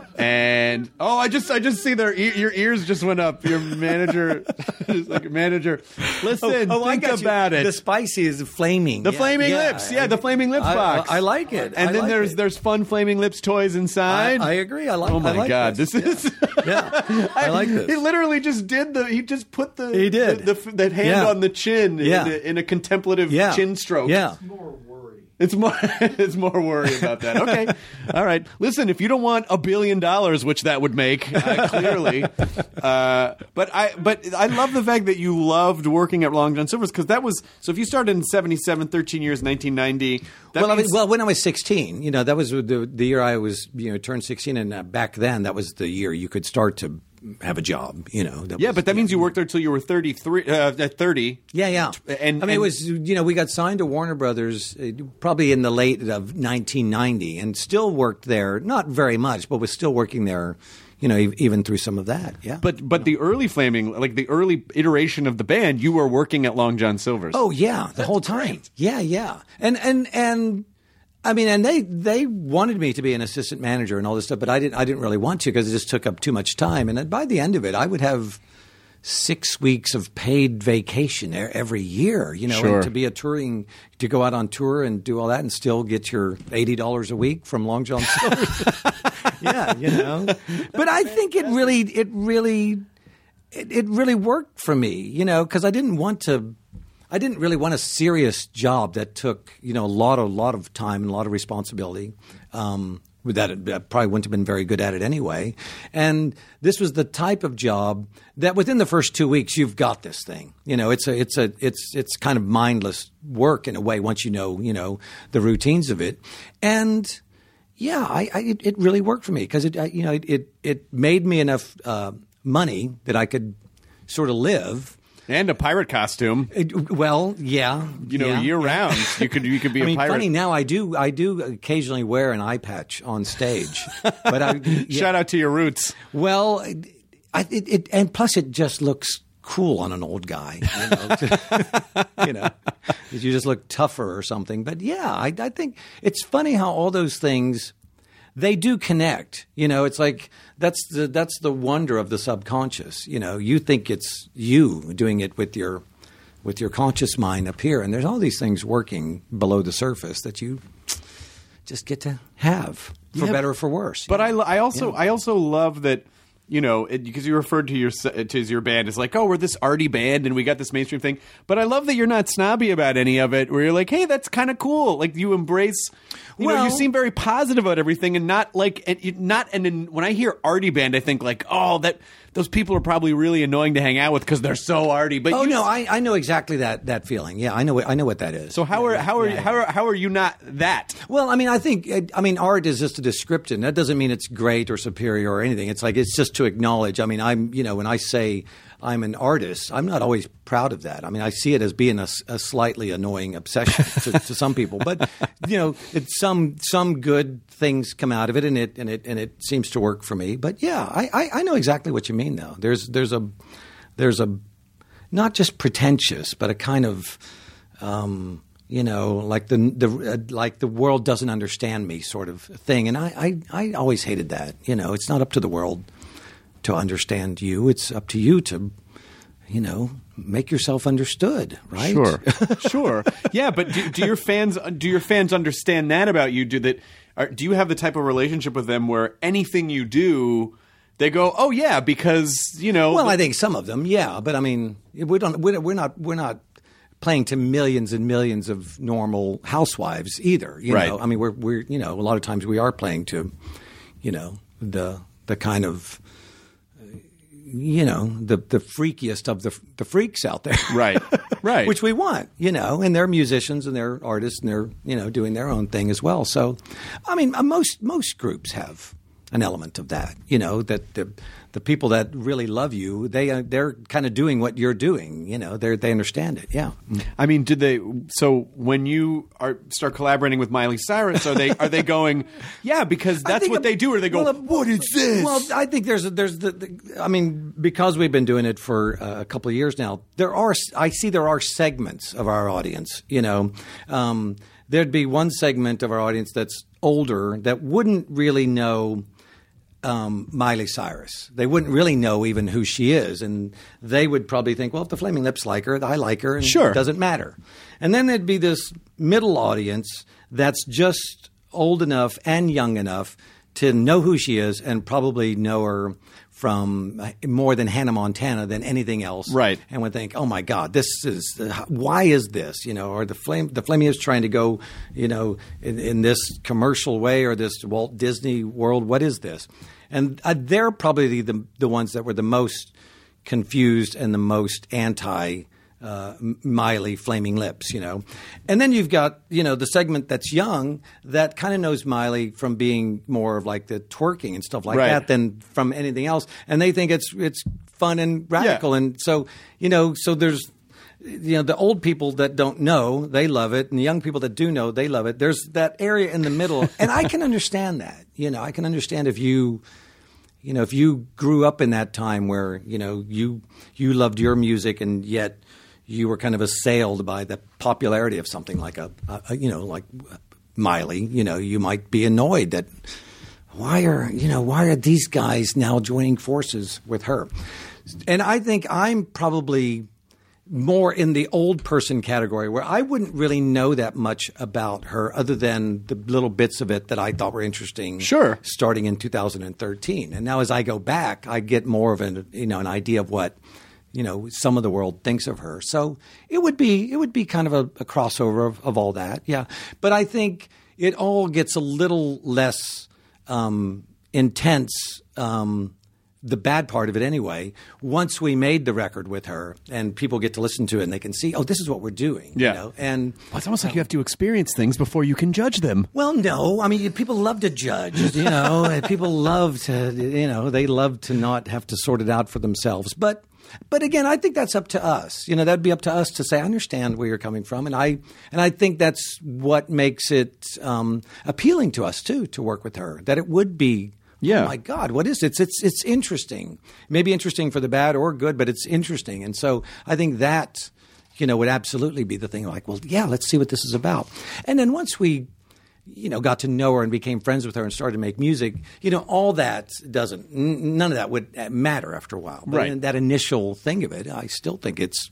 And oh, I just I just see their e- your ears just went up. Your manager, just like manager, listen, Oh, I think got you. about it. The spicy is flaming. The Yeah, flaming yeah. lips, yeah, the flaming lips I, box. I, I like it. And I then like there's it. there's fun flaming lips toys I, inside. I agree. I like. oh my I like god, this. this is. Yeah, I like this. He literally just did the. He just put the. He did. the, the, that hand Yeah. on the chin Yeah. in, a, in a contemplative Yeah. chin stroke. Yeah. More worry. It's more. It's more worry about that. Okay, all right. Listen, if you don't want a billion dollars, which that would make uh, clearly, uh, but I. But I love the fact that you loved working at Long John Silver's because that was. So if you started in seventy-seven, thirteen years, nineteen ninety. That Well, I means, mean, well, when I was sixteen, you know, that was the the year I was, you know, turned sixteen, and uh, back then that was the year you could start to have a job. You know. That yeah, was, but that yeah. means you worked there till you were thirty-three. Uh, at thirty. Yeah, yeah. And- I mean, and- it was, you know, we got signed to Warner Brothers uh, probably in the late of nineteen ninety and still worked there, not very much, but was still working there, you know, e- even through some of that. Yeah. But but the early Flaming, like the early iteration of the band, you were working at Long John Silver's. Oh, yeah, the whole time. Yeah, yeah. And, and, and, I mean, and they, they wanted me to be an assistant manager and all this stuff, but I didn't, I didn't really want to because it just took up too much time. And then by the end of it, I would have six weeks of paid vacation e- every year, you know, Sure. and to be a touring, to go out on tour and do all that and still get your eighty dollars a week from Long John Silver's. Yeah, you know. But I think it really, it really, it, it really worked for me, you know, because I didn't want to. I didn't really want a serious job that took, you know, a lot, a lot of time and a lot of responsibility. Um, that I probably wouldn't have been very good at it anyway. And this was the type of job that within the first two weeks you've got this thing. You know, it's a, it's a, it's, it's kind of mindless work in a way once you know, you know, the routines of it. And yeah, I, I it, it really worked for me because it, I, you know, it, it, it made me enough uh, money that I could sort of live. And a pirate costume. It, well, yeah, You know, yeah, year yeah. round, you could you could be I a mean, pirate. funny now. I do, I do occasionally wear an eye patch on stage, but I yeah. Shout out to your roots. Well, I, it, it and plus it just looks cool on an old guy. You know, you know, you just look tougher or something. But yeah, I, I think it's funny how all those things. They do connect. You know, it's like that's the that's the wonder of the subconscious. You know, you think it's you doing it with your with your conscious mind up here, and there's all these things working below the surface that you just get to have for Yeah, better or for worse. But you I, know? I also Yeah. I also love that you know, because you referred to your to your band as like, oh, we're this arty band and we got this mainstream thing. But I love that you're not snobby about any of it. Where you're like, hey, that's kind of cool. Like you embrace. You well, know, you seem very positive about everything, and not like and not. And then when I hear arty band, I think like, oh, that those people are probably really annoying to hang out with because they're so arty. But oh you, no, I, I know exactly that that feeling. Yeah, I know I know what that is. So how yeah, are how are, yeah, yeah. how are how are you not that? Well, I mean, I think I mean art is just a description. That doesn't mean it's great or superior or anything. It's like it's just to acknowledge. I mean, I'm you know when I say I'm an artist, I'm not always proud of that. I mean, I see it as being a, a slightly annoying obsession to, to some people, but you know, it's some some good things come out of it, and it and it and it seems to work for me. But yeah, I, I, I know exactly what you mean, though. There's there's a there's a not just pretentious, but a kind of um, you know, like the the uh, like the world doesn't understand me sort of thing, and I, I I always hated that. You know, it's not up to the world to understand you. It's up to you to, you know, make yourself understood, right? Sure, sure, yeah. But do, do your fans do your fans understand that about you? Do that? Are, do you have the type of relationship with them where anything you do, they go, "Oh yeah," because you know? Well, I think some of them, yeah. But I mean, we don't. We're not. We're not playing to millions and millions of normal housewives either. You right. know, I mean, we're we're you know, a lot of times we are playing to, you know, the the kind of. You know, the the freakiest of the the freaks out there, right? Right. Which we want, you know, and they're musicians and they're artists and they're you know doing their own thing as well. So, I mean, most most groups have an element of that, you know, that the the people that really love you, they uh, they're kind of doing what you're doing, you know, they they understand it. Yeah. I mean, did they? So when you are start collaborating with Miley Cyrus, are they are they going? Yeah, because that's what they do. Or they go, well, what is this? Well, I think there's a, there's the, the I mean, because we've been doing it for uh, a couple of years now, there are I see there are segments of our audience. You know, um, there'd be one segment of our audience that's older that wouldn't really know. Um, Miley Cyrus. They wouldn't really know even who she is, and they would probably think, well, if the Flaming Lips like her, I like her, and sure. It doesn't matter. And then there'd be this middle audience that's just old enough and young enough to know who she is and probably know her from more than Hannah Montana than anything else, right? And would think, "Oh my God, this is why is this?" You know, or the flame, the Flaming Lips trying to go, you know, in, in this commercial way or this Walt Disney World. What is this? And uh, they're probably the the ones that were the most confused and the most anti. Uh, Miley Flaming Lips, you know. And then you've got, you know, the segment that's young that kind of knows Miley from being more of like the twerking and stuff like right. that than from anything else. And they think it's it's fun and radical. Yeah. And so, you know, so there's, you know, the old people that don't know, they love it. And the young people that do know, they love it. There's that area in the middle. And I can understand that. You know, I can understand if you... You know, if you grew up in that time where, you know, you you loved your music and yet you were kind of assailed by the popularity of something like a, a you know, like Miley, you know, you might be annoyed that why are, you know, why are these guys now joining forces with her? And I think I'm probably more in the old person category where I wouldn't really know that much about her other than the little bits of it that I thought were interesting. Sure. Starting in two thousand thirteen. And now as I go back, I get more of an, you know, an idea of what, you know, some of the world thinks of her. So it would be, it would be kind of a, a crossover of, of all that. Yeah. But I think it all gets a little less um, intense, um, the bad part of it anyway, once we made the record with her and people get to listen to it and they can see, oh, this is what we're doing. Yeah. You know? And well, it's almost like you have to experience things before you can judge them. Well, no. I mean, people love to judge, you know. People love to, you know, they love to not have to sort it out for themselves. But but again, I think that's up to us. You know, that'd be up to us to say, I understand where you're coming from. And I and I think that's what makes it um, appealing to us, too, to work with her, that it would be Yeah. Oh my God, what is it? It's, it's it's interesting. Maybe interesting for the bad or good, but it's interesting. And so I think that, you know, would absolutely be the thing. Like, well, yeah, let's see what this is about. And then once we, you know, got to know her and became friends with her and started to make music, you know, all that doesn't, n- none of that would matter after a while. But right. that initial thing of it, I still think it's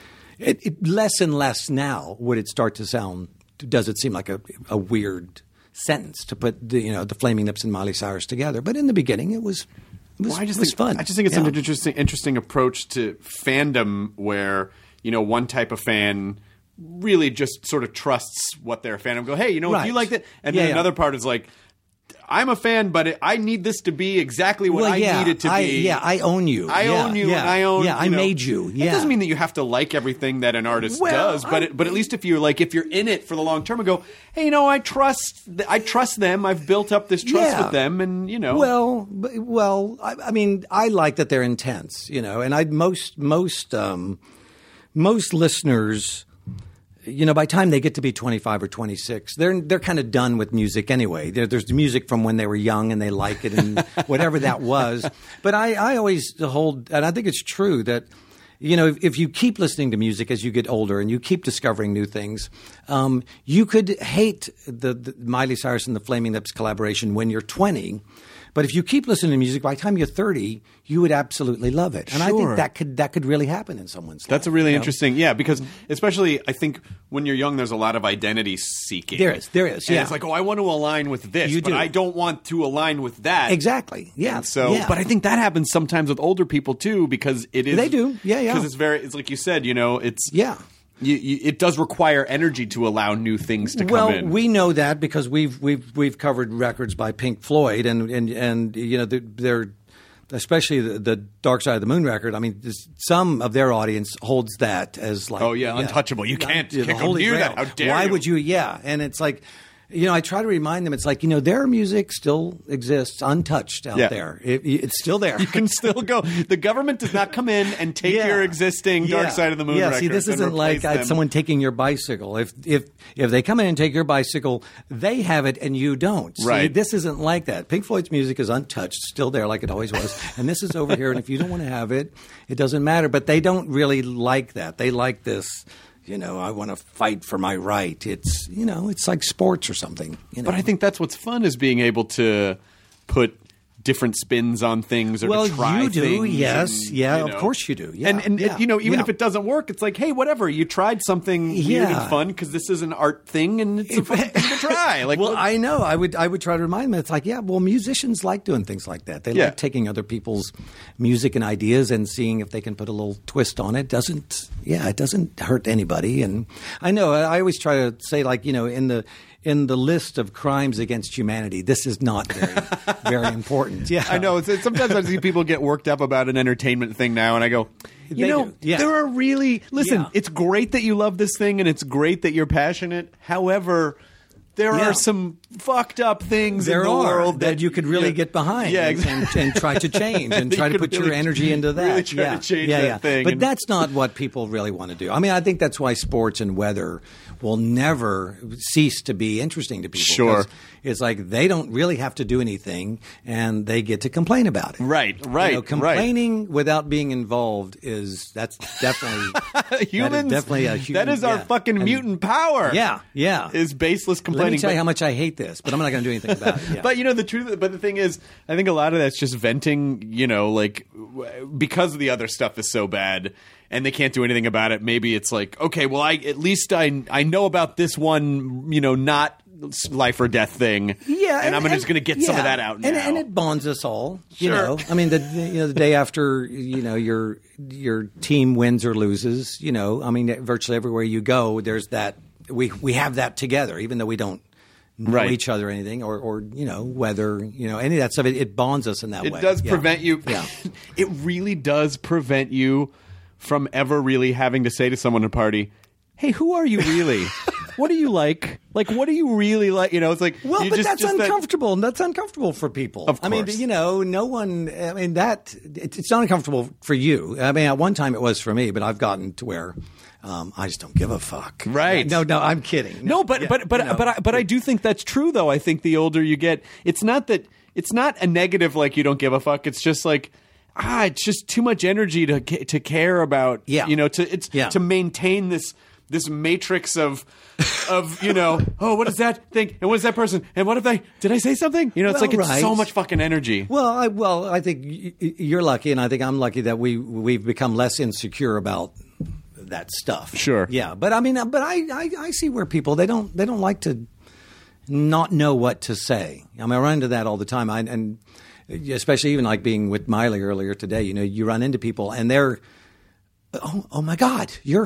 it, it, less and less now would it start to sound, does it seem like a, a weird sentence to put the, you know, the Flaming Lips and Miley Cyrus together. But in the beginning, it was It was, Well, I just it was think, fun. I just think it's Yeah. an interesting, interesting approach to fandom where, you know, one type of fan really just sort of trusts what they're a fan of. Go, hey, you know, if Right. you like that, and Yeah, then yeah. another part is like, I'm a fan, but it, I need this to be exactly what Well, I yeah, need it to I, be. Yeah, I own you. I yeah, own you, yeah, and I own. Yeah, I you know, made you. It Yeah, doesn't mean that you have to like everything that an artist Well, does, but I- it, but at least if you're like if you're in it for the long term, and go, hey, you know, I trust, th- I trust them. I've built up this trust Yeah. with them, and you know, Well, b- well, I, I mean, I like that they're intense, you know, and I most most um, most listeners, you know, by the time they get to be twenty-five or twenty-six, they're they're kind of done with music anyway. There, there's music from when they were young and they like it and whatever that was. But I, I always hold, and I think it's true that, you know, if, if you keep listening to music as you get older and you keep discovering new things, um, you could hate the, the Miley Cyrus and the Flaming Lips collaboration when you're twenty. But if you keep listening to music, by the time you're thirty, you would absolutely love it. And I Sure. think that could that could really happen in someone's life. That's a really you know? interesting, yeah, because especially I think when you're young, there's a lot of identity seeking. There is, there is, And yeah. it's like, oh, I want to align with this, You but do. I don't want to align with that. Exactly. Yeah. And so, yeah. but I think that happens sometimes with older people too, because it is They do. Yeah, yeah. Because it's very, it's like you said, you know, it's yeah. You, you, it does require energy to allow new things to come well, in. we know that because we've we've we've covered records by Pink Floyd, and and and you know they're, they're especially the, the Dark Side of the Moon record. I mean, this- some of their audience holds that as like, Oh, yeah, untouchable. You can't- Yeah, can't the go Holy near Grail. that. How dare Why you? would you? Yeah, and it's like. You know, I try to remind them. It's like, you know, their music still exists untouched out Yeah. there. It, it's still there. You can still go. The government does not come in and take Yeah. your existing Dark Yeah. Side of the Moon yeah, records. see, this and isn't like replace uh, them. someone taking your bicycle. If if if they come in and take your bicycle, they have it and you don't. See, Right. this isn't like that. Pink Floyd's music is untouched, still there like it always was, and this is over here. And if you don't want to have it, it doesn't matter. But they don't really like that. They like this. You know, I want to fight for my right. It's you know, it's like sports or something. You know? But I think that's what's fun is being able to put different spins on things or Well, to try you do, things. yes. and, Yeah, you of know. course you do. Yeah, and and yeah, you know, even yeah. if it doesn't work, it's like, hey, whatever. You tried something weird Yeah. and fun because this is an art thing and it's a fun thing to try. Like, well, what- I know. I would. I would try to remind them. It's like, yeah. Well, musicians like doing things like that. They Yeah. like taking other people's music and ideas and seeing if they can put a little twist on it. Doesn't. Yeah, it doesn't hurt anybody. And I know. I always try to say, like, you know, in the in the list of crimes against humanity, this is not very very important. Yeah, I know. It's, it's, sometimes I see people get worked up about an entertainment thing now, and I go, you They know, do. Yeah. there are really listen. Yeah. It's great that you love this thing, and it's great that you're passionate. However, there Yeah. are some fucked up things There in the are world that, you could really yeah. get behind, Yeah, and, exactly. and, and try to change, and That try you to could put your really- energy into that. really try to yeah, change yeah, that yeah. thing. But And- that's not what people really want to do. I mean, I think that's why sports and weather will never cease to be interesting to people. Sure. 'cause it's like they don't really have to do anything, and they get to complain about it. Right, You right, know, right. complaining without being involved is that's definitely Humans, definitely a human- that is our yeah. fucking And- mutant power. Yeah, yeah. is baseless Let complaining. me tell you but- how much I hate this, but I'm not going to do anything about it. Yeah. But you know the truth. But the thing is, I think a lot of that's just venting. You know, like w- because the other stuff is so bad, and they can't do anything about it. Maybe it's like, okay, well, I at least I I know about this one. You know, not life or death thing. Yeah, and, I'm just going to get some of yeah. that out now. and, and it bonds us all. You Sure. know, I mean, the the- you know the day after you know your your team wins or loses. You know, I mean, virtually everywhere you go, there's that we we have that together, even though we don't know Right. each other or anything, or or you know whether you know any of that stuff. It, it bonds us in that it way. does Yeah. prevent you. Yeah. It really does prevent you from ever really having to say to someone at a party, "Hey, who are you really? What do you like? Like, what do you really like?" You know, it's like, Well, you but just, that's just that- uncomfortable. That's uncomfortable for people. Of I mean, course. you know, no one. I mean, that it, it's not uncomfortable for you. I mean, at one time it was for me, but I've gotten to where um, I just don't give a fuck. Right. No, no, I'm kidding. No, but yeah, but but you know. but I, but I do think that's true though. I think the older you get, it's not that it's not a negative like you don't give a fuck. It's just like ah, it's just too much energy to ca- to care about. Yeah. you know, to it's Yeah. to maintain this this matrix of of you know, oh, what is that thing? And what is that person? And what if I did I say something? You know, it's Well, like it's right. so much fucking energy. Well, I well, I think y- y- you're lucky, and I think I'm lucky that we we've become less insecure about that stuff. Sure. Yeah, but I mean, uh, but I, I I see where people they don't they don't like to not know what to say. I mean, I run into that all the time. I and especially even like being with Miley earlier today, you know, you run into people and they're, oh, oh my God, you're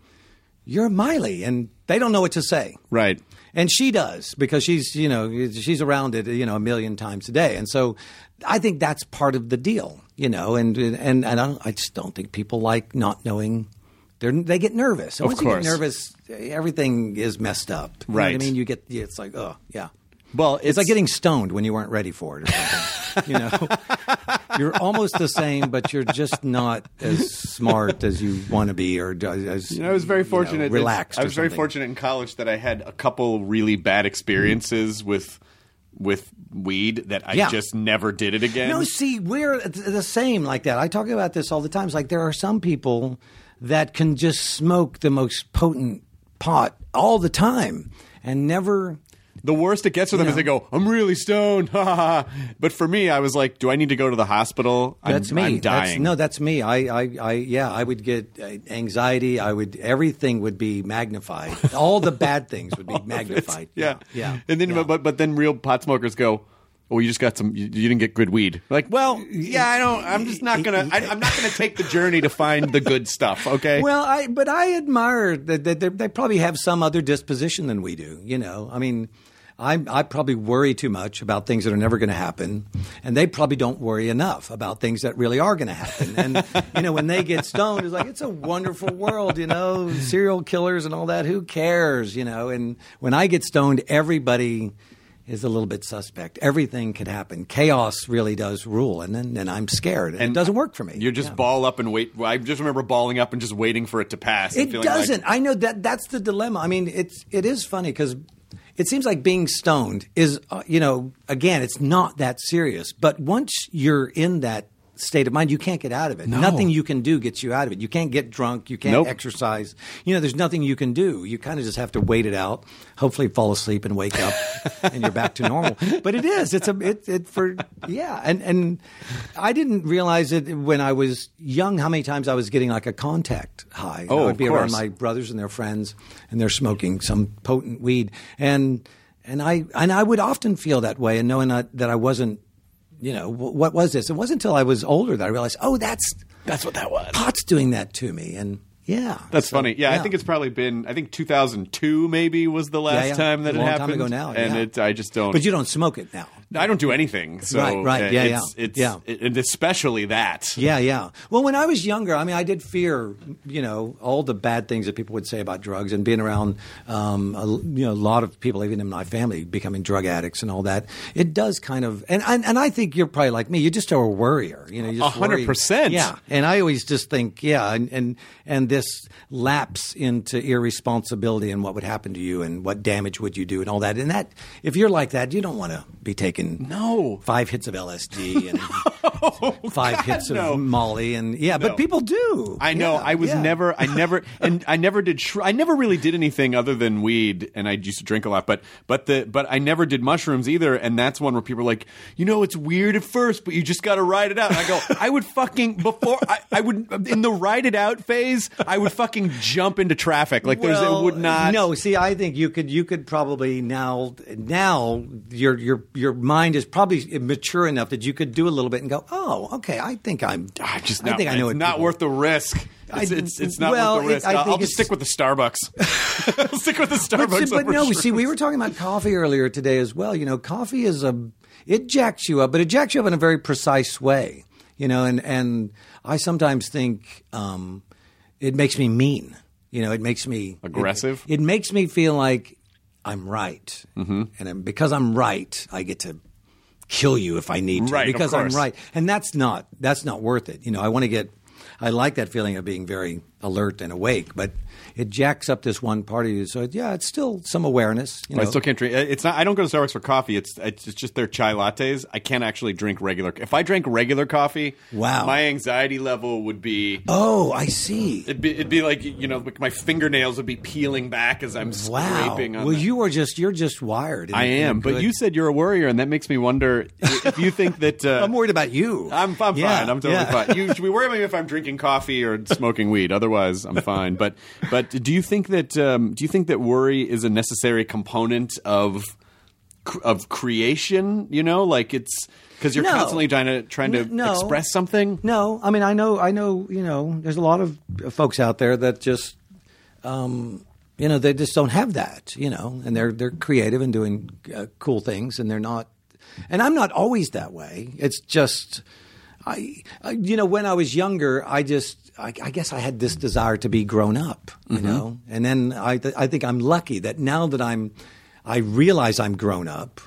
you're Miley, and they don't know what to say. Right. And she does, because she's, you know, she's around it, you know, a million times a day. And so I think that's part of the deal, you know, and and, and I, don't, I just don't think people like not knowing. They're, they get nervous. And of once course. you get nervous, everything is messed up. You right. know what I mean? You get, it's like, oh, yeah. Well, it's, it's like getting stoned when you weren't ready for it or something. You know, you're almost the same, but you're just not as smart as you want to be, or as you know. I was very fortunate. You know, relaxed. I was very fortunate in college that I had a couple really bad experiences with with weed that I yeah. just never did it again. No, see, we're the same like that. I talk about this all the time. It's like there are some people that can just smoke the most potent pot all the time and never. The worst it gets for them You is know. they go, "I'm really stoned." Ha ha ha. But for me, I was like, "Do I need to go to the hospital?" I'm, That's me. I'm dying. That's, no, that's me. I, I, I, yeah, I would get uh, anxiety. I would. Everything would be magnified. All the bad things would be magnified. Yeah, yeah. And then, yeah. but but then real pot smokers go, "Oh, you just got some. You, you didn't get good weed." Like, well, yeah, I don't. I'm just not gonna. I, I'm not gonna take the journey to find the good stuff. Okay. Well, I but I admire that, that they, they probably have some other disposition than we do. You know, I mean. I, I probably worry too much about things that are never going to happen, and they probably don't worry enough about things that really are going to happen. And, you know, when they get stoned, it's like, it's a wonderful world, you know, serial killers and all that. Who cares, you know? And when I get stoned, everybody is a little bit suspect. Everything could happen. Chaos really does rule, and then and I'm scared. And, and it doesn't work for me. You just yeah. ball up and wait. I just remember balling up and just waiting for it to pass. And It feeling doesn't. Like, I know that that's the dilemma. I mean, it's it is funny because it seems like being stoned is, uh, you know, again, it's not that serious. But once you're in that state of mind, you can't get out of it. No. Nothing you can do gets you out of it. You can't get drunk. You can't Nope. exercise. You know, there's nothing you can do. You kind of just have to wait it out. Hopefully, fall asleep and wake up, and you're back to normal. But it is. It's a. It, it for yeah. And and I didn't realize it when I was young. How many times I was getting like a contact high. Oh, I would of be course. around my brothers and their friends, and they're smoking some potent weed, and and I and I would often feel that way, and knowing that, that I wasn't. You know, what was this? It wasn't until I was older that I realized, oh, that's that's what that was. Pot's doing that to me, and yeah, That's so, funny. Yeah, I think it's probably been. I think two thousand two maybe was the last Yeah, yeah. time that A it long happened. time ago now, and yeah. it. I just don't. But you don't smoke it now. I don't do anything. So Right, right. uh, Yeah, it's, yeah. It's, Yeah. It, and especially that. Yeah, yeah. Well, when I was younger, I mean, I did fear, you know, all the bad things that people would say about drugs, and being around, um, a, you know, a lot of people, even in my family, becoming drug addicts and all that. It does kind of, and and, and I think you're probably like me. You just are a worrier. You know, you just A hundred worry. percent. Yeah, and I always just think, yeah, and and and this lapse into irresponsibility and what would happen to you and what damage would you do and all that. And that, if you're like that, you don't want to be taking No. five hits of L S D and five God, hits no. of Molly, and yeah, No. but people do. I know. Yeah, I was yeah. never. I never. And I never did. Sh- I never really did anything other than weed, and I used to drink a lot. But but the but I never did mushrooms either. And that's one where people are like, you know, it's weird at first, but you just got to ride it out. And I go, I would fucking before I, I would in the ride it out phase, I would fucking jump into traffic. Like there's Well, it would not. No, see, I think you could you could probably now now your your your mind is probably mature enough that you could do a little bit and go, oh, okay, I think I'm. I just I not, think I know it's what not people- worth the risk. It's, I- it's, it's not well, worth the it- risk. I I'll, think I'll just it's- stick with the Starbucks. I'll stick with the But, Starbucks. see, but over no, see, we shrooms. were talking about coffee earlier today as well. You know, coffee is a it jacks you up, but it jacks you up in a very precise way. You know, and and I sometimes think um, it makes me mean. You know, it makes me Aggressive? It, it makes me feel like I'm right, mm-hmm. and I'm, because I'm right, I get to kill you if I need to, Right, of because I'm course. right, and that's not that's not worth it. You know, I want to get. I like that feeling of being very alert and awake, but it jacks up this one part of you. So yeah, it's still some awareness. You know? I still can't drink. It's not. I don't go to Starbucks for coffee. It's it's just their chai lattes. I can't actually drink regular. If I drank regular coffee, Wow. my anxiety level would be. Oh, I see. It'd be, it'd be like you know, like my fingernails would be peeling back as I'm Wow. scraping on. Well, the- you are just you're just wired. in I a- in a am, but good- you said you're a worrier, and that makes me wonder if you think that. Uh, I'm worried about you. I'm, I'm Yeah, fine. I'm totally yeah. fine. You should be worried about me if I'm drinking coffee or smoking weed. Otherwise, I'm fine. But but do you think that um, do you think that worry is a necessary component of cr- of creation. You know, like it's because you're No. constantly trying to trying to N- no. express something. No, I mean, I know, I know, you know, there's a lot of folks out there that just, um, you know, they just don't have that, you know, and they're they're creative and doing uh, cool things, and they're not. And I'm not always that way. It's just, I, I you know, when I was younger, I just, I, I guess I had this desire to be grown up, you Mm-hmm. know, and then I, th- I think I'm lucky that now that I'm, I realize I'm grown up.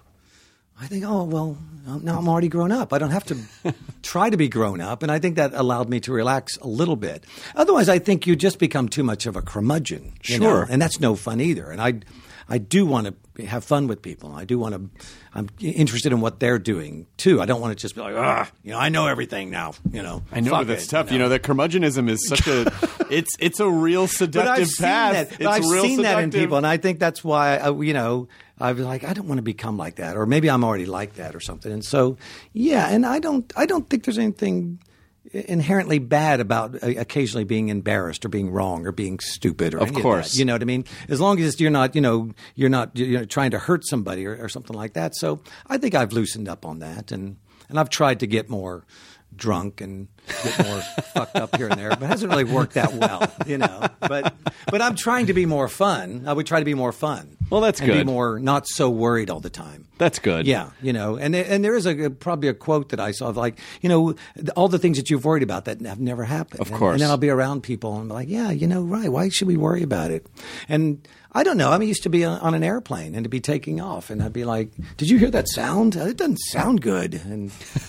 I think, oh, well, now I'm already grown up. I don't have to try to be grown up. And I think that allowed me to relax a little bit. Otherwise, I think you just become too much of a curmudgeon. You know? Sure. And that's no fun either. And I, I do want to have fun with people. I do want to, I'm interested in what they're doing, too. I don't want to just be like, ah, you know, I know everything now, you know. I know, Fuck but that's it, tough. You know, that curmudgeonism is such a it's it's a real But seductive I've seen path. that. It's But I've real seen that in seductive. people, and I think that's why I, you know, I was like, I don't want to become like that, or maybe I'm already like that, or something. And so, yeah, and I don't, I don't think there's anything inherently bad about uh, occasionally being embarrassed or being wrong or being stupid or Of any course. that. You know what I mean? As long as you're not, you know, you're not you know, trying to hurt somebody or, or something like that. So I think I've loosened up on that, and and I've tried to get more drunk and get more fucked up here and there, but it hasn't really worked that well, you know. But but I'm trying to be more fun. I would try to be more fun. Well, that's and be good. more not so worried all the time. That's good. Yeah, you know, and and there is a probably a quote that I saw of like, you know, all the things that you've worried about that have never happened. Of And- course. And, then I'll be around people and be like, yeah, you know, right. Why should we worry about it? And I don't know. I mean, I used to be on on an airplane and to be taking off, and I'd be like, "Did you hear that sound? It doesn't sound good." And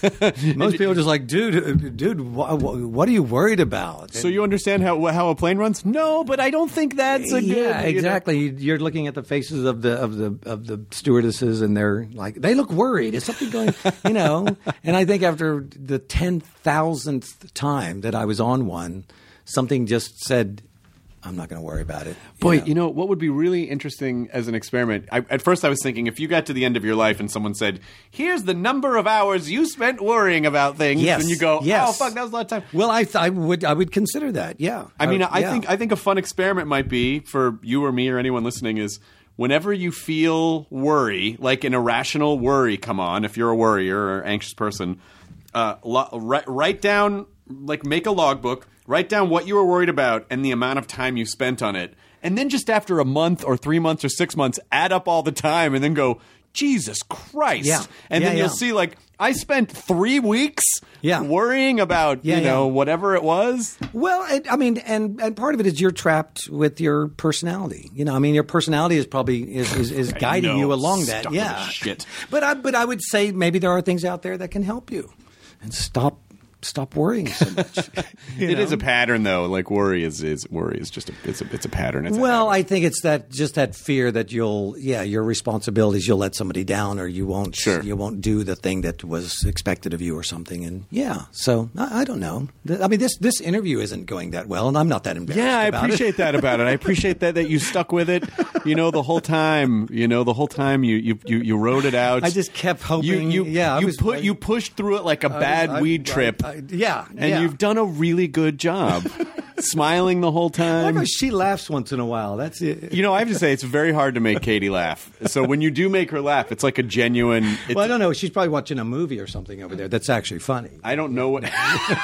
most people are just like, "Dude, dude, wh- wh- what are you worried about?" So you understand how how a plane runs? No, but I don't think that's a good. yeah, you know- exactly. You're looking at the faces of the of the of the stewardesses, and they're like, they look worried. Is something going? You know. And I think after the ten thousandth time that I was on one, something just said, I'm not going to worry about it. Boy, know? you know, what would be really interesting as an experiment? I, at first I was thinking, if you got to the end of your life and someone said, here's the number of hours you spent worrying about things, Yes, and you go, yes. oh, fuck, that was a lot of time. Well, I, th- I would I would consider that. Yeah. I mean, Uh, I yeah. think I think a fun experiment might be for you or me or anyone listening is whenever you feel worry, like an irrational worry come on, if you're a worrier or anxious person, uh, lo- write, write down, like make a logbook, write down what you were worried about and the amount of time you spent on it. And then just after a month or three months or six months, add up all the time and then go, Jesus Christ. Yeah. And Yeah, then you'll yeah. see, like, I spent three weeks Yeah. worrying about, Yeah, you know, yeah. whatever it was. Well, it, I mean, and, and part of it is you're trapped with your personality. You know, I mean, your personality is probably is, is, is guiding know. you along that. Stuck in Yeah, shit. But I but I would say maybe there are things out there that can help you, and stop stop worrying so much. You It know? is a pattern, though. Like worry is, is worry is just a it's a it's a pattern. It's a Well, habit. I think it's that just that fear that you'll, yeah, your responsibilities, you'll let somebody down, or you won't, Sure. you won't do the thing that was expected of you, or something. And yeah, so I, I don't know. Th- I mean, this this interview isn't going that well, and I'm not that embarrassed. yeah, I about appreciate it. that about it. I appreciate that that you stuck with it. You know, the whole time. You know, the whole time you you you, you wrote it out. I just kept hoping. You you yeah, I you was, put I- you pushed through it like a I was- bad I- weed I- trip, I- yeah, and yeah. you've done a really good job, smiling the whole I time. know she laughs once in a while. That's it. You know, I have to say it's very hard to make Katie laugh. So when you do make her laugh, it's like a genuine. It's, Well, I don't know. She's probably watching a movie or something over there. That's actually funny. I don't know what.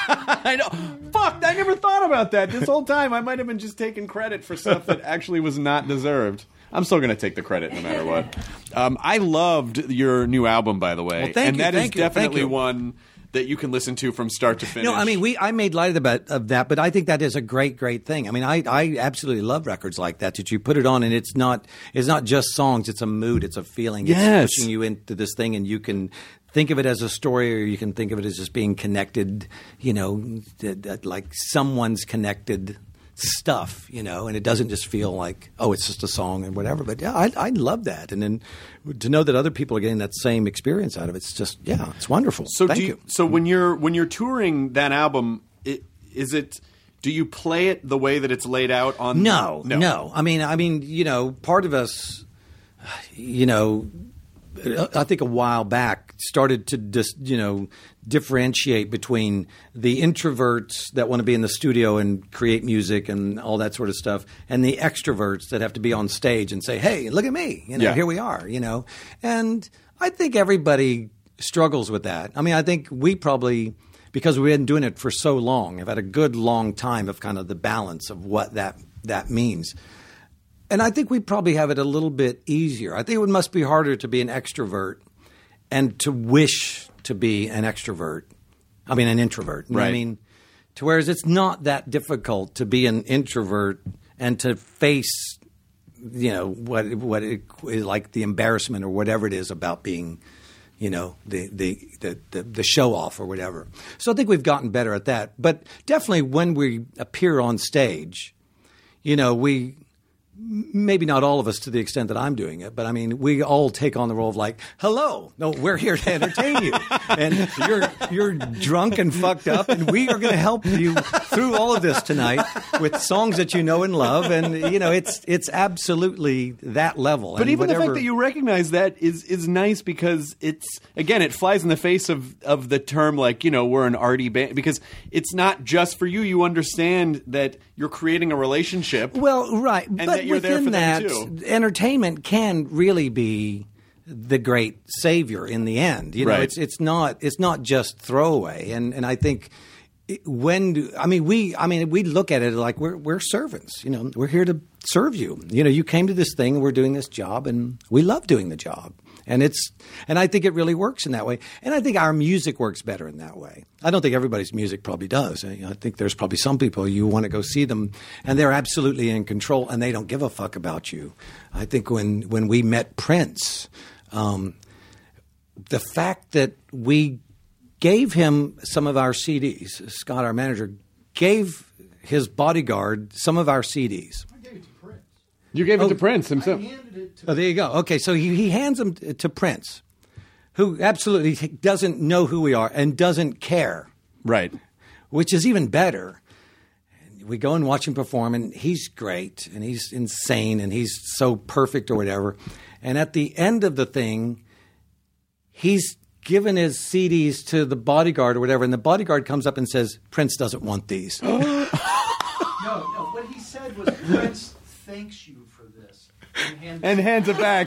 I know. Fuck! I never thought about that. This whole time, I might have been just taking credit for stuff that actually was not deserved. I'm still going to take the credit no matter what. Um, I loved your new album, by the way, Well, thank and you, that is thank you, thank definitely you. one that you can listen to from start to finish. No, I mean, we I made light about of that, but I think that is a great, great thing. I mean, I, I absolutely love records like that. That you put it on, and it's not it's not just songs; it's a mood, it's a feeling. Yes. It's pushing you into this thing, and you can think of it as a story, or you can think of it as just being connected. You know, that, that like someone's connected stuff, you know, and it doesn't just feel like, oh, it's just a song and whatever. But yeah, I, I love that, and then to know that other people are getting that same experience out of it, it's just yeah, it's wonderful. So Thank do you, so when you're when you're touring that album, it, is it? Do you play it the way that it's laid out on? No, no, I mean, I mean, you know, part of us, you know, I think a while back, started to just, you know, differentiate between the introverts that want to be in the studio and create music and all that sort of stuff, and the extroverts that have to be on stage and say, "Hey, look at me! You know, Yeah. here we are." You know, and I think everybody struggles with that. I mean, I think we probably, because we've been doing it for so long, have had a good long time of kind of the balance of what that that means. And I think we probably have it a little bit easier. I think it must be harder to be an extrovert and to wish to be an extrovert. I mean, an introvert. You know what I Right. mean, to whereas it's not that difficult to be an introvert and to face, you know, what what it is like the embarrassment or whatever it is about being, you know, the the the the, the show off or whatever. So I think we've gotten better at that. But definitely when we appear on stage, you know, we. Maybe not all of us to the extent that I'm doing it, but I mean, we all take on the role of like, hello, no, we're here to entertain you. And you're you're drunk and fucked up, and we are going to help you through all of this tonight with songs that you know and love. And, you know, it's it's absolutely that level. But and even whatever, the fact that you recognize that is is nice because it's, again, it flies in the face of, of the term like, you know, we're an arty band, because it's not just for you. You understand that you're creating a relationship. Well, right. And but that you're there within for that, them too. entertainment can really be the great savior in the end. You know, Right. it's it's not it's not just throwaway. And and I think it- when do, I mean we I mean we look at it like we're we're servants. You know, we're here to serve you. You know, you came to this thing and we're doing this job, and we love doing the job. And it's and I think it really works in that way. And I think our music works better in that way. I don't think everybody's music probably does. I I think there's probably some people you want to go see them and they're absolutely in control and they don't give a fuck about you. I think when when we met Prince, um, the fact that we gave him some of our C Ds, Scott, our manager, gave his bodyguard some of our C Ds. I gave it to Prince. You gave it Oh, to Prince I himself. handed it to Oh, there you go. Okay, so he, he hands them t- to Prince, who absolutely doesn't know who we are and doesn't care, Right. which is even better. We go and watch him perform, and he's great, and he's insane, and he's so perfect or whatever. And at the end of the thing, he's given his C Ds to the bodyguard or whatever, and the bodyguard comes up and says, Prince doesn't want these. No, no. What he said was, Prince thanks you for this. And, handed And hands it back.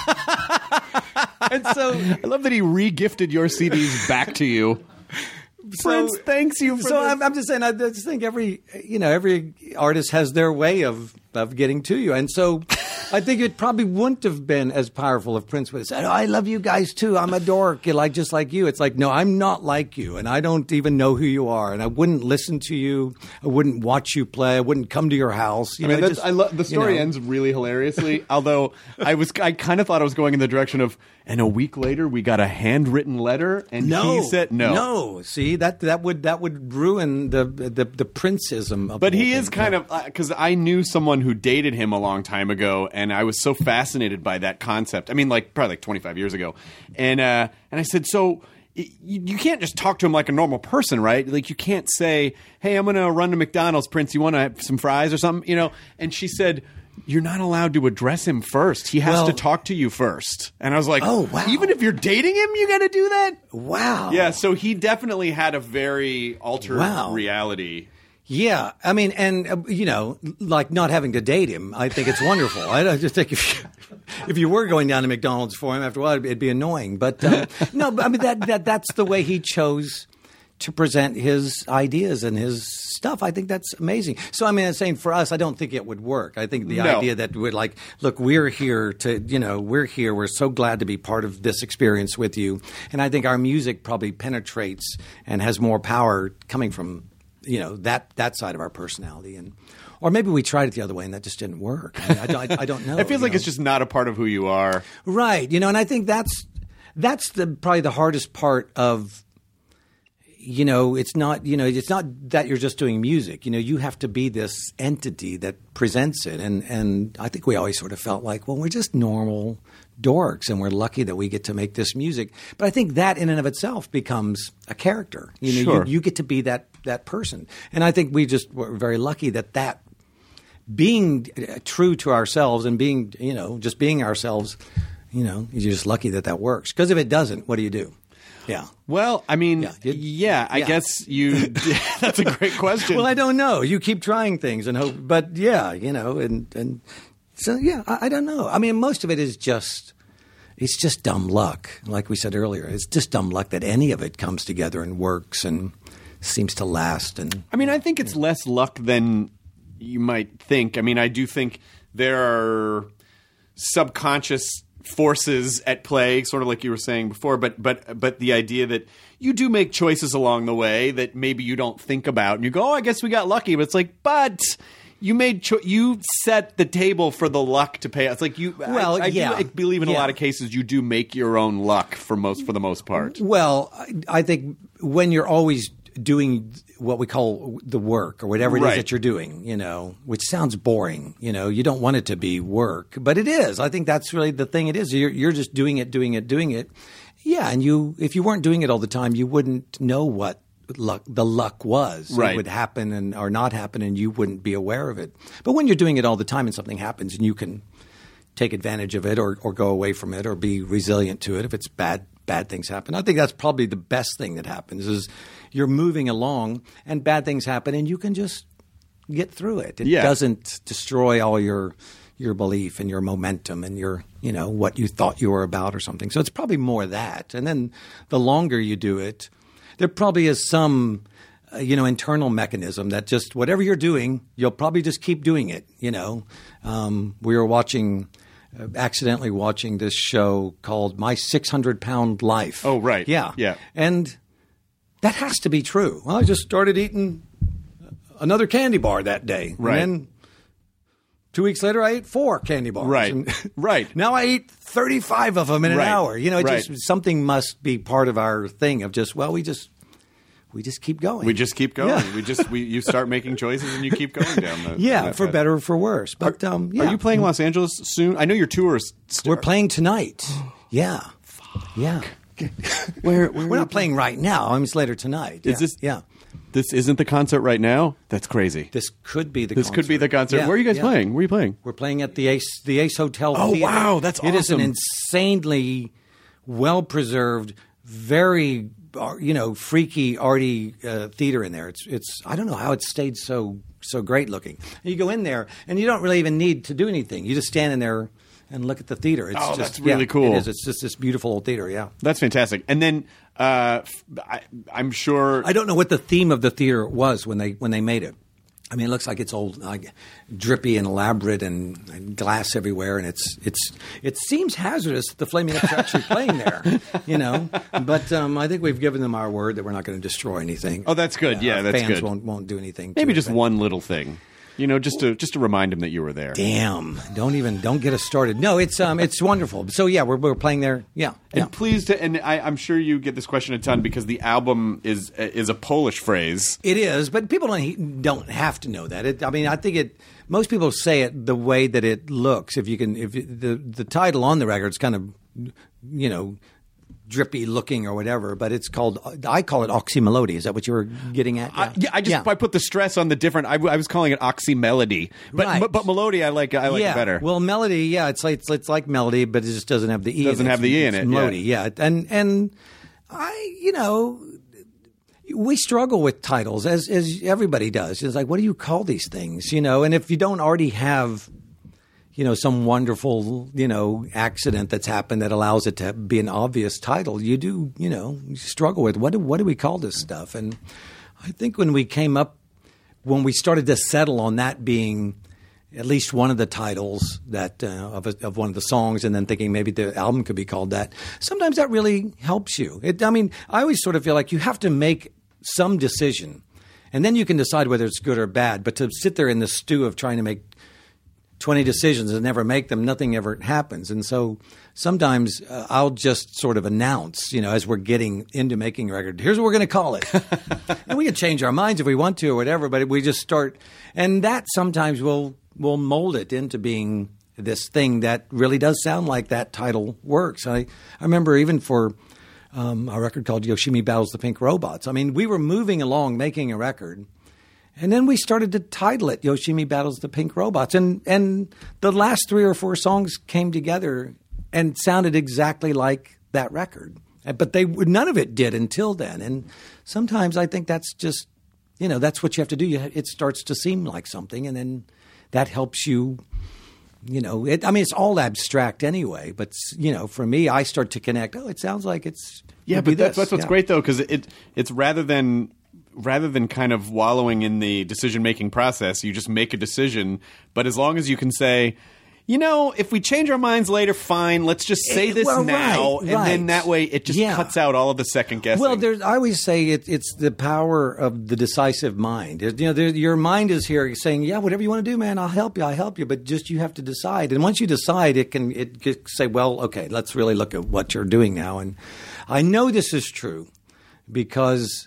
And so I love that he re-gifted your C Ds back to you. Prince thanks you for So this. I'm, I'm just saying, I just think every, you know, every artist has their way of, of getting to you. And so I think it probably wouldn't have been as powerful if Prince would have said, oh, I love you guys too. I'm a dork, like just like you. It's like, no, I'm not like you. And I don't even know who you are. And I wouldn't listen to you. I wouldn't watch you play. I wouldn't come to your house. You I mean, know, that's, just, I love the you story know. ends really hilariously. Although I was, I kind of thought I was going in the direction of, and a week later we got a handwritten letter, and No, he said no, no. See, that that would that would ruin the the, the Princeism of. But the he whole is thing. kind of because I knew someone who dated him a long time ago, and I was so fascinated by that concept. I mean, like probably like twenty-five years ago, and uh, and I said, so y- you, you can't just talk to him like a normal person, right? Like you can't say, hey, I'm going to run to McDonald's, Prince. You want to have some fries or something, you know? And she said, you're not allowed to address him first. He has Well- to talk to you first. And I was like, Oh, wow. Even if you're dating him, you got to do that? Wow. Yeah, so he definitely had a very altered Wow. reality. Yeah, I mean, and uh, you know, like not having to date him, I think it's wonderful. I don't- just think if you, if you were going down to McDonald's for him after a while, it'd be annoying. But um, no, but I mean that that that's the way he chose to present his ideas and his stuff. I think that's amazing. So I mean, I'm saying for us, I don't think it would work. I think the No. idea that we're like, look, we're here to, you know, we're here. We're so glad to be part of this experience with you. And I think our music probably penetrates and has more power coming from, you know, that that side of our personality. And or maybe we tried it the other way and that just didn't work. I, mean, I, don't, I, I don't know. It feels you like know? it's just not a part of who you are. Right. You know, and I think that's that's the probably the hardest part of, you know, it's not, you know, it's not that you're just doing music. You know, you have to be this entity that presents it. And and I think we always sort of felt like, well, we're just normal dorks and we're lucky that we get to make this music. But I think that in and of itself becomes a character. You know, Sure. you, you get to be that that person. And I think we just were very lucky that that being uh, true to ourselves and being, you know, just being ourselves, you know, you're just lucky that that works. Because if it doesn't, what do you do? Yeah. Well, I mean, yeah, yeah I yeah. guess you – that's a great question. Well, I don't know. You keep trying things and hope – but, yeah, you know, and, and so, yeah, I, I don't know. I mean, most of it is just – it's just dumb luck, like we said earlier. It's just dumb luck that any of it comes together and works and seems to last. And I mean, I think it's less luck than you might think. I mean, I do think there are subconscious – forces at play, sort of like you were saying before, but but but the idea that you do make choices along the way that maybe you don't think about, and you go, "Oh, I guess we got lucky," but it's like, but you made cho- you set the table for the luck to pay. It's like you. Well, I, I yeah, do believe in yeah. a lot of cases you do make your own luck for most for the most part. Well, I, I think when you're always doing what we call the work or whatever it right. is that you're doing, you know, which sounds boring. You know, you don't want it to be work, but it is. I think that's really the thing it is. You're, you're just doing it, doing it, doing it. Yeah, and you if you weren't doing it all the time, you wouldn't know what luck the luck was. Right. It would happen and or not happen, and you wouldn't be aware of it. But when you're doing it all the time and something happens and you can take advantage of it or, or go away from it or be resilient to it if it's bad bad things happen. I think that's probably the best thing that happens is you're moving along and bad things happen and you can just get through it. It yeah. doesn't destroy all your your belief and your momentum and your, you know, what you thought you were about or something. So it's probably more that. And then the longer you do it, there probably is some uh, you know, internal mechanism that just whatever you're doing, you'll probably just keep doing it, you know. Um, we were watching Uh, accidentally watching this show called My six hundred pound Life. Oh, right. Yeah. Yeah. And that has to be true. Well, I just started eating another candy bar that day. Right. And then two weeks later, I ate four candy bars. Right. And right. Now I eat thirty-five of them in an right. hour. You know, it right. just something must be part of our thing of just, well, we just we just keep going. We just keep going. Yeah. We just we you start making choices and you keep going down the Yeah, that for path. better or for worse. But are, um, yeah. are you playing Los Angeles soon? I know your tour is start. We're playing tonight. Yeah. Fuck. Yeah. Where, where We're not playing right now. I mean, it's later tonight. Is yeah. this Yeah. This isn't the concert right now? That's crazy. This could be the This concert. could be the concert. Yeah, Where are you guys yeah. playing? Where are you playing? We're playing at the Ace the Ace Hotel Oh, Theater. wow, that's It is an awesome. insanely well-preserved, very uh, you know, freaky, arty uh, theater in there. It's it's I don't know how it stayed so so great looking. You go in there and you don't really even need to do anything. You just stand in there and look at the theater. It's Oh, just, that's really yeah, cool. It is. It's just this beautiful old theater, yeah. That's fantastic. And then uh, I, I'm sure I don't know what the theme of the theater was when they when they made it. I mean, it looks like it's old, like, drippy and elaborate, and, and glass everywhere, and it's it's it seems hazardous that the Flaming Lips are actually playing there, you know. But um, I think we've given them our word that we're not going to destroy anything. Oh, that's good. Yeah, our that's fans good. Won't won't do anything. Maybe to just it. one little thing, you know, just to just to remind them that you were there. Damn! Don't even don't get us started. No, it's um it's wonderful. So yeah, we're we're playing there. Yeah, And yeah. please, to, and I, I'm sure you get this question a ton because the album is is a Polish phrase. It is, but people don't don't have to know that. It, I mean, I think it. Most people say it the way that it looks. If you can, if it, the the title on the record is kind of, you know, drippy looking or whatever, but it's called. I call it oxymelody. Is that what you were getting at? I, yeah, I just I put the stress on the different. I, I was calling it oxymelody, but Right. but, but melody I like I like yeah. better. Well, melody, yeah, it's like it's, it's like melody, but it just doesn't have the e. Doesn't in it. have the E in It's it, Melody, yeah. yeah. and and I, you know, we struggle with titles as as everybody does. It's like, what do you call these things, you know? And if you don't already have, you know, some wonderful, you know, accident that's happened that allows it to be an obvious title, you do, you know, you struggle with what do what do we call this stuff? And I think when we came up, when we started to settle on that being at least one of the titles that uh, of, a, of one of the songs, and then thinking maybe the album could be called that. Sometimes that really helps you. It, I mean, I always sort of feel like you have to make some decision, and then you can decide whether it's good or bad. But to sit there in the stew of trying to make twenty decisions and never make them, nothing ever happens. And so sometimes uh, I'll just sort of announce, you know, as we're getting into making a record, here's what we're going to call it. And we can change our minds if we want to or whatever, but we just start. And that sometimes will will mold it into being this thing that really does sound like that title works. I, I remember even for um, a record called Yoshimi Battles the Pink Robots. I mean, we were moving along making a record, and then we started to title it Yoshimi Battles the Pink Robots. And and the last three or four songs came together and sounded exactly like that record. But they none of it did until then. And sometimes I think that's just, you know, that's what you have to do. You, it starts to seem like something, and then that helps you, you know. It, I mean, it's all abstract anyway. But, you know, for me, I start to connect. Oh, it sounds like it's yeah. But that's, that's what's yeah. great though, because it it's rather than rather than kind of wallowing in the decision making process, you just make a decision. But as long as you can say, you know, if we change our minds later, fine. Let's just say this well, now, right, and right. then that way it just Yeah. cuts out all of the second guessing. Well, there's, I always say it, it's the power of the decisive mind. You know, there, your mind is here saying, "Yeah, whatever you want to do, man, I'll help you. I'll help you." But just you have to decide. And once you decide, it can it can say, "Well, okay, let's really look at what you're doing now." And I know this is true because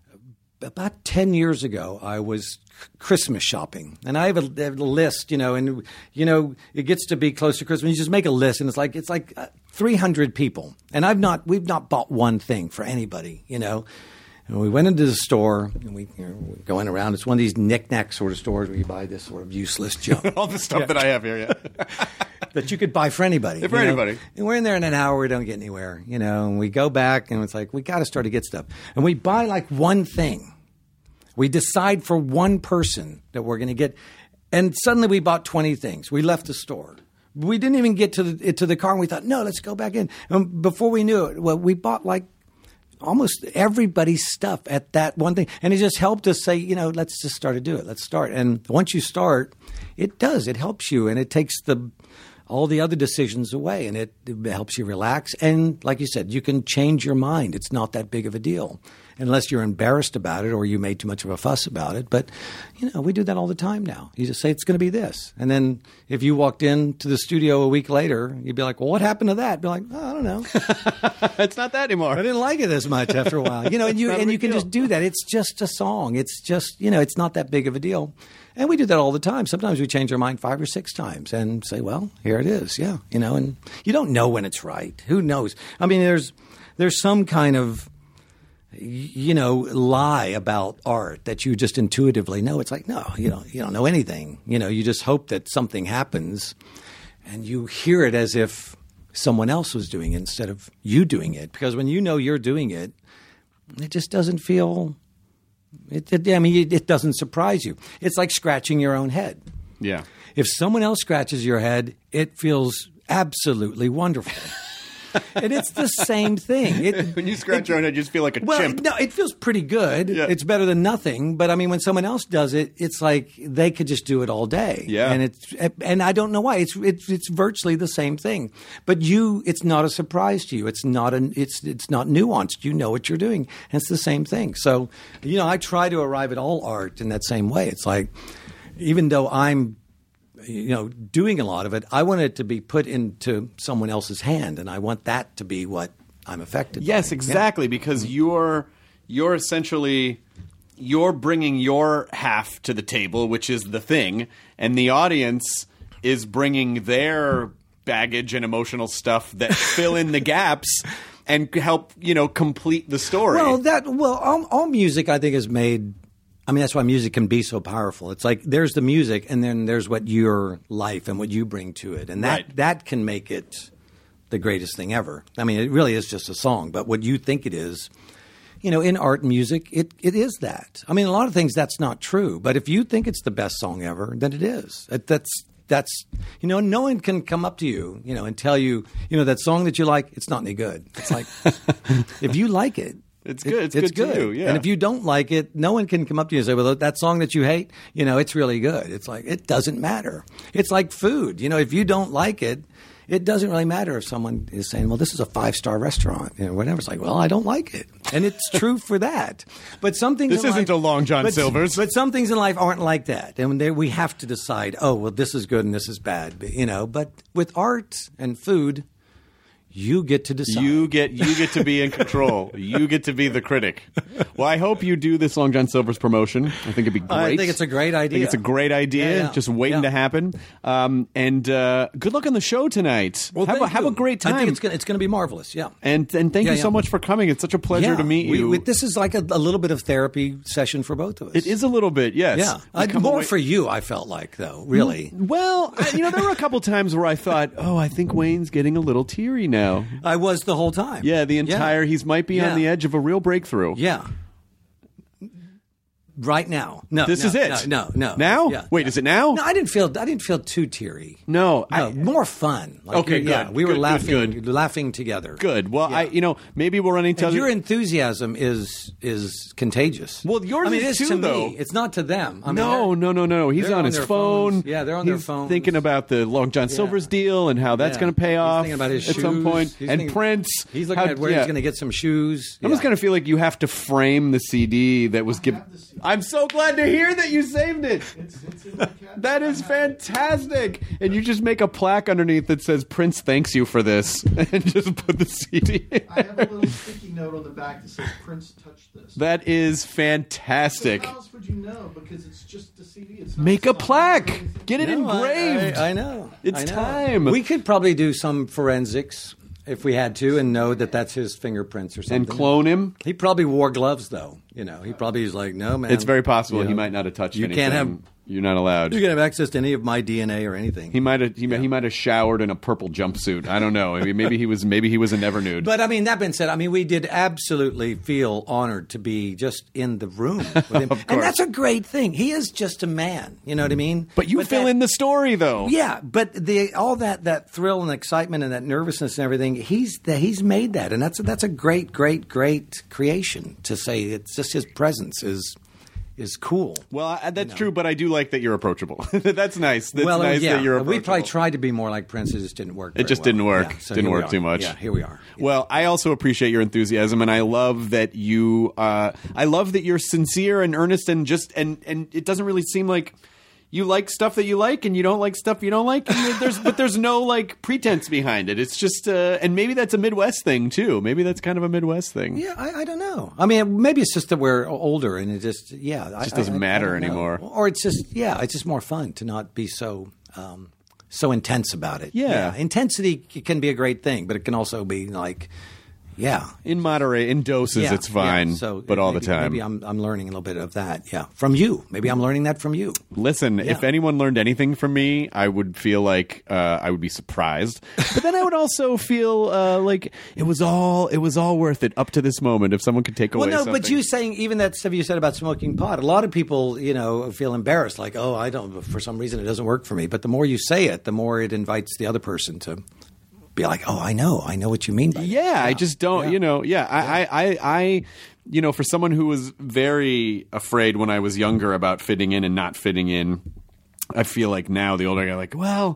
about ten years ago, I was Christmas shopping, and I have a, a list, you know, and you know it gets to be close to Christmas. You just make a list, and it's like it's like uh, three hundred people, and I've not we've not bought one thing for anybody, you know. And we went into the store, and we, you know, we're going around. It's one of these knick-knack sort of stores where you buy this sort of useless junk, all the stuff Yeah. that I have here, yeah, that you could buy for anybody. For you know? anybody. And we're in there in an hour, we don't get anywhere, you know. And we go back, and it's like we got to start to get stuff, and we buy like one thing. We decide for one person that we're going to get, and suddenly we bought twenty things. We left the store. We didn't even get to the to the car, and we thought, no, let's go back in. And before we knew it, well, we bought like almost everybody's stuff at that one thing. And it just helped us say, you know, let's just start to do it. Let's start. And once you start, it does. It helps you, and it takes the all the other decisions away, and it, it helps you relax. And like you said, you can change your mind. It's not that big of a deal unless you're embarrassed about it or you made too much of a fuss about it. But, you know, we do that all the time now. You just say it's going to be this. And then if you walked into the studio a week later, you'd be like, well, what happened to that? Be like, oh, I don't know. it's not that anymore. I didn't like it as much after a while. You know, and you, Not a and big you can deal. just do that. It's just a song. It's just, you know, it's not that big of a deal. And we do that all the time. Sometimes we change our mind five or six times and say, well, here it is. Yeah. You know, and you don't know when it's right. Who knows? I mean, there's there's some kind of, you know, lie about art that you just intuitively know. It's like, no, you don't, you don't know anything. You know, you just hope that something happens and you hear it as if someone else was doing it instead of you doing it. Because when you know you're doing it, it just doesn't feel... It, it, I mean, it, it doesn't surprise you. It's like scratching your own head. Yeah. If someone else scratches your head, it feels absolutely wonderful. And it's the same thing. It, when you scratch it, your own head, you just feel like a well, chimp. no, it feels pretty good. Yeah. It's better than nothing. But I mean, when someone else does it, it's like they could just do it all day. Yeah. And it's and I don't know why. It's it's it's virtually the same thing. But you, it's not a surprise to you. It's not an it's it's not nuanced. You know what you're doing. And it's the same thing. So, you know, I try to arrive at all art in that same way. It's like, even though I'm you know, doing a lot of it, I want it to be put into someone else's hand, and I want that to be what I'm affected Yes, by. exactly, Yeah. because you're you're essentially you're bringing your half to the table, which is the thing, and the audience is bringing their baggage and emotional stuff that fill in the gaps and help, you know, complete the story. Well, that well, all, all music I think is made. I mean, that's why music can be so powerful. It's like there's the music, and then there's what your life and what you bring to it, and that Right. that can make it the greatest thing ever. I mean, it really is just a song, but what you think it is, you know, in art and music, it it is that. I mean, a lot of things that's not true, but if you think it's the best song ever, then it is. It, that's that's you know, no one can come up to you, you know, and tell you, you know, that song that you like, it's not any good. It's like if you like it. It's good. It's good to you, yeah. And if you don't like it, no one can come up to you and say, well, that song that you hate, you know, it's really good. It's like, it doesn't matter. It's like food. You know, if you don't like it, it doesn't really matter if someone is saying, well, this is a five-star restaurant, you know, whatever. It's like, well, I don't like it. And it's true for that. But some things This in isn't life, a Long John but, Silver's. But some things in life aren't like that. And they, we have to decide, oh, well, this is good and this is bad. But, you know, but with art and food, You get to decide. You get you get to be in control. You get to be the critic. Well, I hope you do this Long John Silver's promotion. I think it'd be great. I think it's a great idea. I think it's a great idea. Yeah, yeah. Just waiting Yeah. to happen. Um, and uh, good luck on the show tonight. Well, have, a, thank have a you. great time. I think it's going it's to be marvelous. Yeah. And and thank Yeah, you yeah. so much for coming. It's such a pleasure Yeah. to meet We- you. we- this is like a, a little bit of therapy session for both of us. It is a little bit, yes. Yeah. We Uh, come more away- for you, I felt like, though, really. Well, I, you know, there were a couple times where I thought, oh, I think Wayne's getting a little teary now. I was the whole time. Yeah, the entire, he's might be Yeah. on the edge of a real breakthrough. Yeah. Right now. No. This no, is it. No, no. no. Now? Yeah. Wait, is it now? No, I didn't feel I didn't feel too teary. No, No, I, more fun. Like, Okay, yeah, good, we were good, good, laughing good. laughing together. good. Well, Yeah. I, you know, maybe we'll run into And other. your enthusiasm is is contagious. Well, yours I mean, is it is too, to though. me. It's not to them. I mean, no, they're- no, no, no. He's they're on, on his their phone. phones. Yeah, they're on their He's phones. thinking about the Long John Silver's deal and how that's Yeah. going to pay He's off thinking about his at some shoes. point. He's and thinking- Prince. He's looking how- at where yeah. he's going to get some shoes. I almost Yeah. kind of feel like you have to frame the C D that was given. I'm so glad to hear that you saved it. It's, it's in my cat- That is fantastic. And you just make a plaque underneath that says Prince thanks you for this and just put the C D in. I have a little sticky note on the back that says Prince touched this. That is So fantastic. how else would you know? Because it's just a C D. It's not Make a song, plaque. it's anything. Get it No, I- engraved. I, I know. It's I know. time. We could probably do some forensics if we had to, and know that that's his fingerprints or something. And clone him. He probably wore gloves, though. You know, he probably is like, no, man. It's very possible You he know, might not have touched You anything. can't have. You're not allowed. You can have access to any of my D N A or anything. He might have. He, he might have showered in a purple jumpsuit. I don't know. I mean, maybe he was. Maybe he was a never nude. But I mean, that being said, I mean, we did absolutely feel honored to be just in the room with him, Of and course. that's a great thing. He is just a man. You know what I mean? But you fill that- in the story, though. Yeah, but the all that that thrill and excitement and that nervousness and everything, he's that he's made that, and that's a, that's a great, great, great creation. To say it's just his presence is is cool. Well, I, that's true, but I do like that you're approachable. That's nice. That's well, nice yeah, that you're we approachable. probably tried to be more like Prince. It just didn't work. It very just well. didn't work. Yeah, so Didn't here we work are. too much. Yeah, here we are. Well, I also appreciate your enthusiasm, and I love that you. Uh, I love that you're sincere and earnest, and just and and it doesn't really seem like you like stuff that you like, and you don't like stuff you don't like. And there's but there's no like pretense behind it. It's just uh, and maybe that's a Midwest thing too. Maybe that's kind of a Midwest thing. Yeah, I, I don't know. I mean, maybe it's just that we're older, and it just yeah, it just doesn't matter anymore. Or it's just yeah, it's just more fun to not be so um, so intense about it. Yeah. intensity can be a great thing, but it can also be like. Yeah, In moderate, in doses, yeah, it's fine. yeah. So but all maybe, the time. maybe I'm I'm learning a little bit of that. Yeah, from you. Maybe I'm learning that from you. Listen, Yeah. if anyone learned anything from me, I would feel like uh, I would be surprised. But then I would also feel uh, like it was all it was all worth it up to this moment. If someone could take away Well, no, something. but you saying even that stuff you said about smoking pot, a lot of people, you know, feel embarrassed, like, oh, I don't, for some reason it doesn't work for me. But the more you say it, the more it invites the other person to be like, oh, I know, I know what you mean by that. Yeah, I just don't. Yeah. You know, yeah, I, I, I, I, you know, for someone who was very afraid when I was younger about fitting in and not fitting in, I feel like now the older I get, like, well.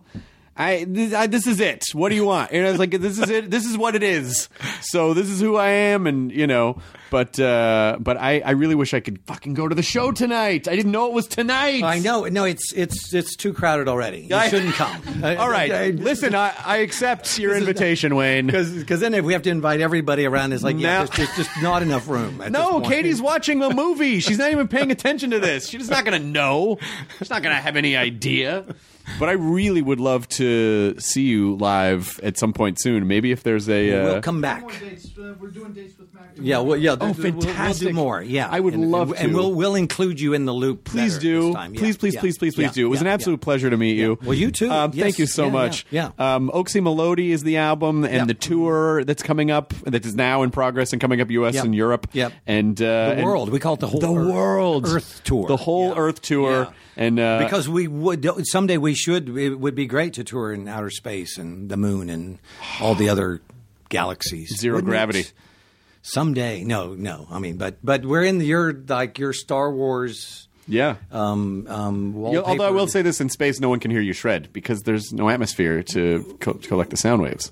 I this, I this is it. What do you want? And I was like, this is it. This is what it is. So this is who I am, and you know. But uh, but I, I really wish I could fucking go to the show tonight. I didn't know it was tonight. I know. No, it's it's it's too crowded already. You I- shouldn't come. All right, listen. I, I accept your invitation, Wayne. Because then if we have to invite everybody around, it's like, yeah, Now- there's, there's just not enough room. at this No, point. Katie's watching a movie. She's not even paying attention to this. She's not going to know. She's not going to have any idea. But I really would love to see you live at some point soon. Maybe if there's a. Uh, We'll come back. More dates. Uh, we're doing dates with Mac. Yeah, well, yeah. Oh, th- th- we'll- fantastic. We'll, do more. Yeah, I would and, love and, to. and we'll we'll include you in the loop. Please better do. this time. Yeah, Please, please, yeah, please, please, please yeah, do. It was an yeah, absolute yeah. pleasure to meet you. Well, you too. Um, Yes. Thank you so Yeah, much. yeah, Um, Oaksy Melody is the album and Yep. the tour that's coming up, that is now in progress and coming up U S Yep. and Europe. Yep. And uh, The and world. We call it the whole the Earth. world Earth tour. The whole Yeah. Earth tour. Yeah. And uh, Because we would someday we should it would be great to tour in outer space and the moon and all the other galaxies. Zero Wouldn't gravity. it? Someday, no, no. I mean, but but we're in the, your like your Star Wars. yeah. Um, um, Yeah, although I will wallpaper. say this, in space, no one can hear you shred because there's no atmosphere to, co- to collect the sound waves.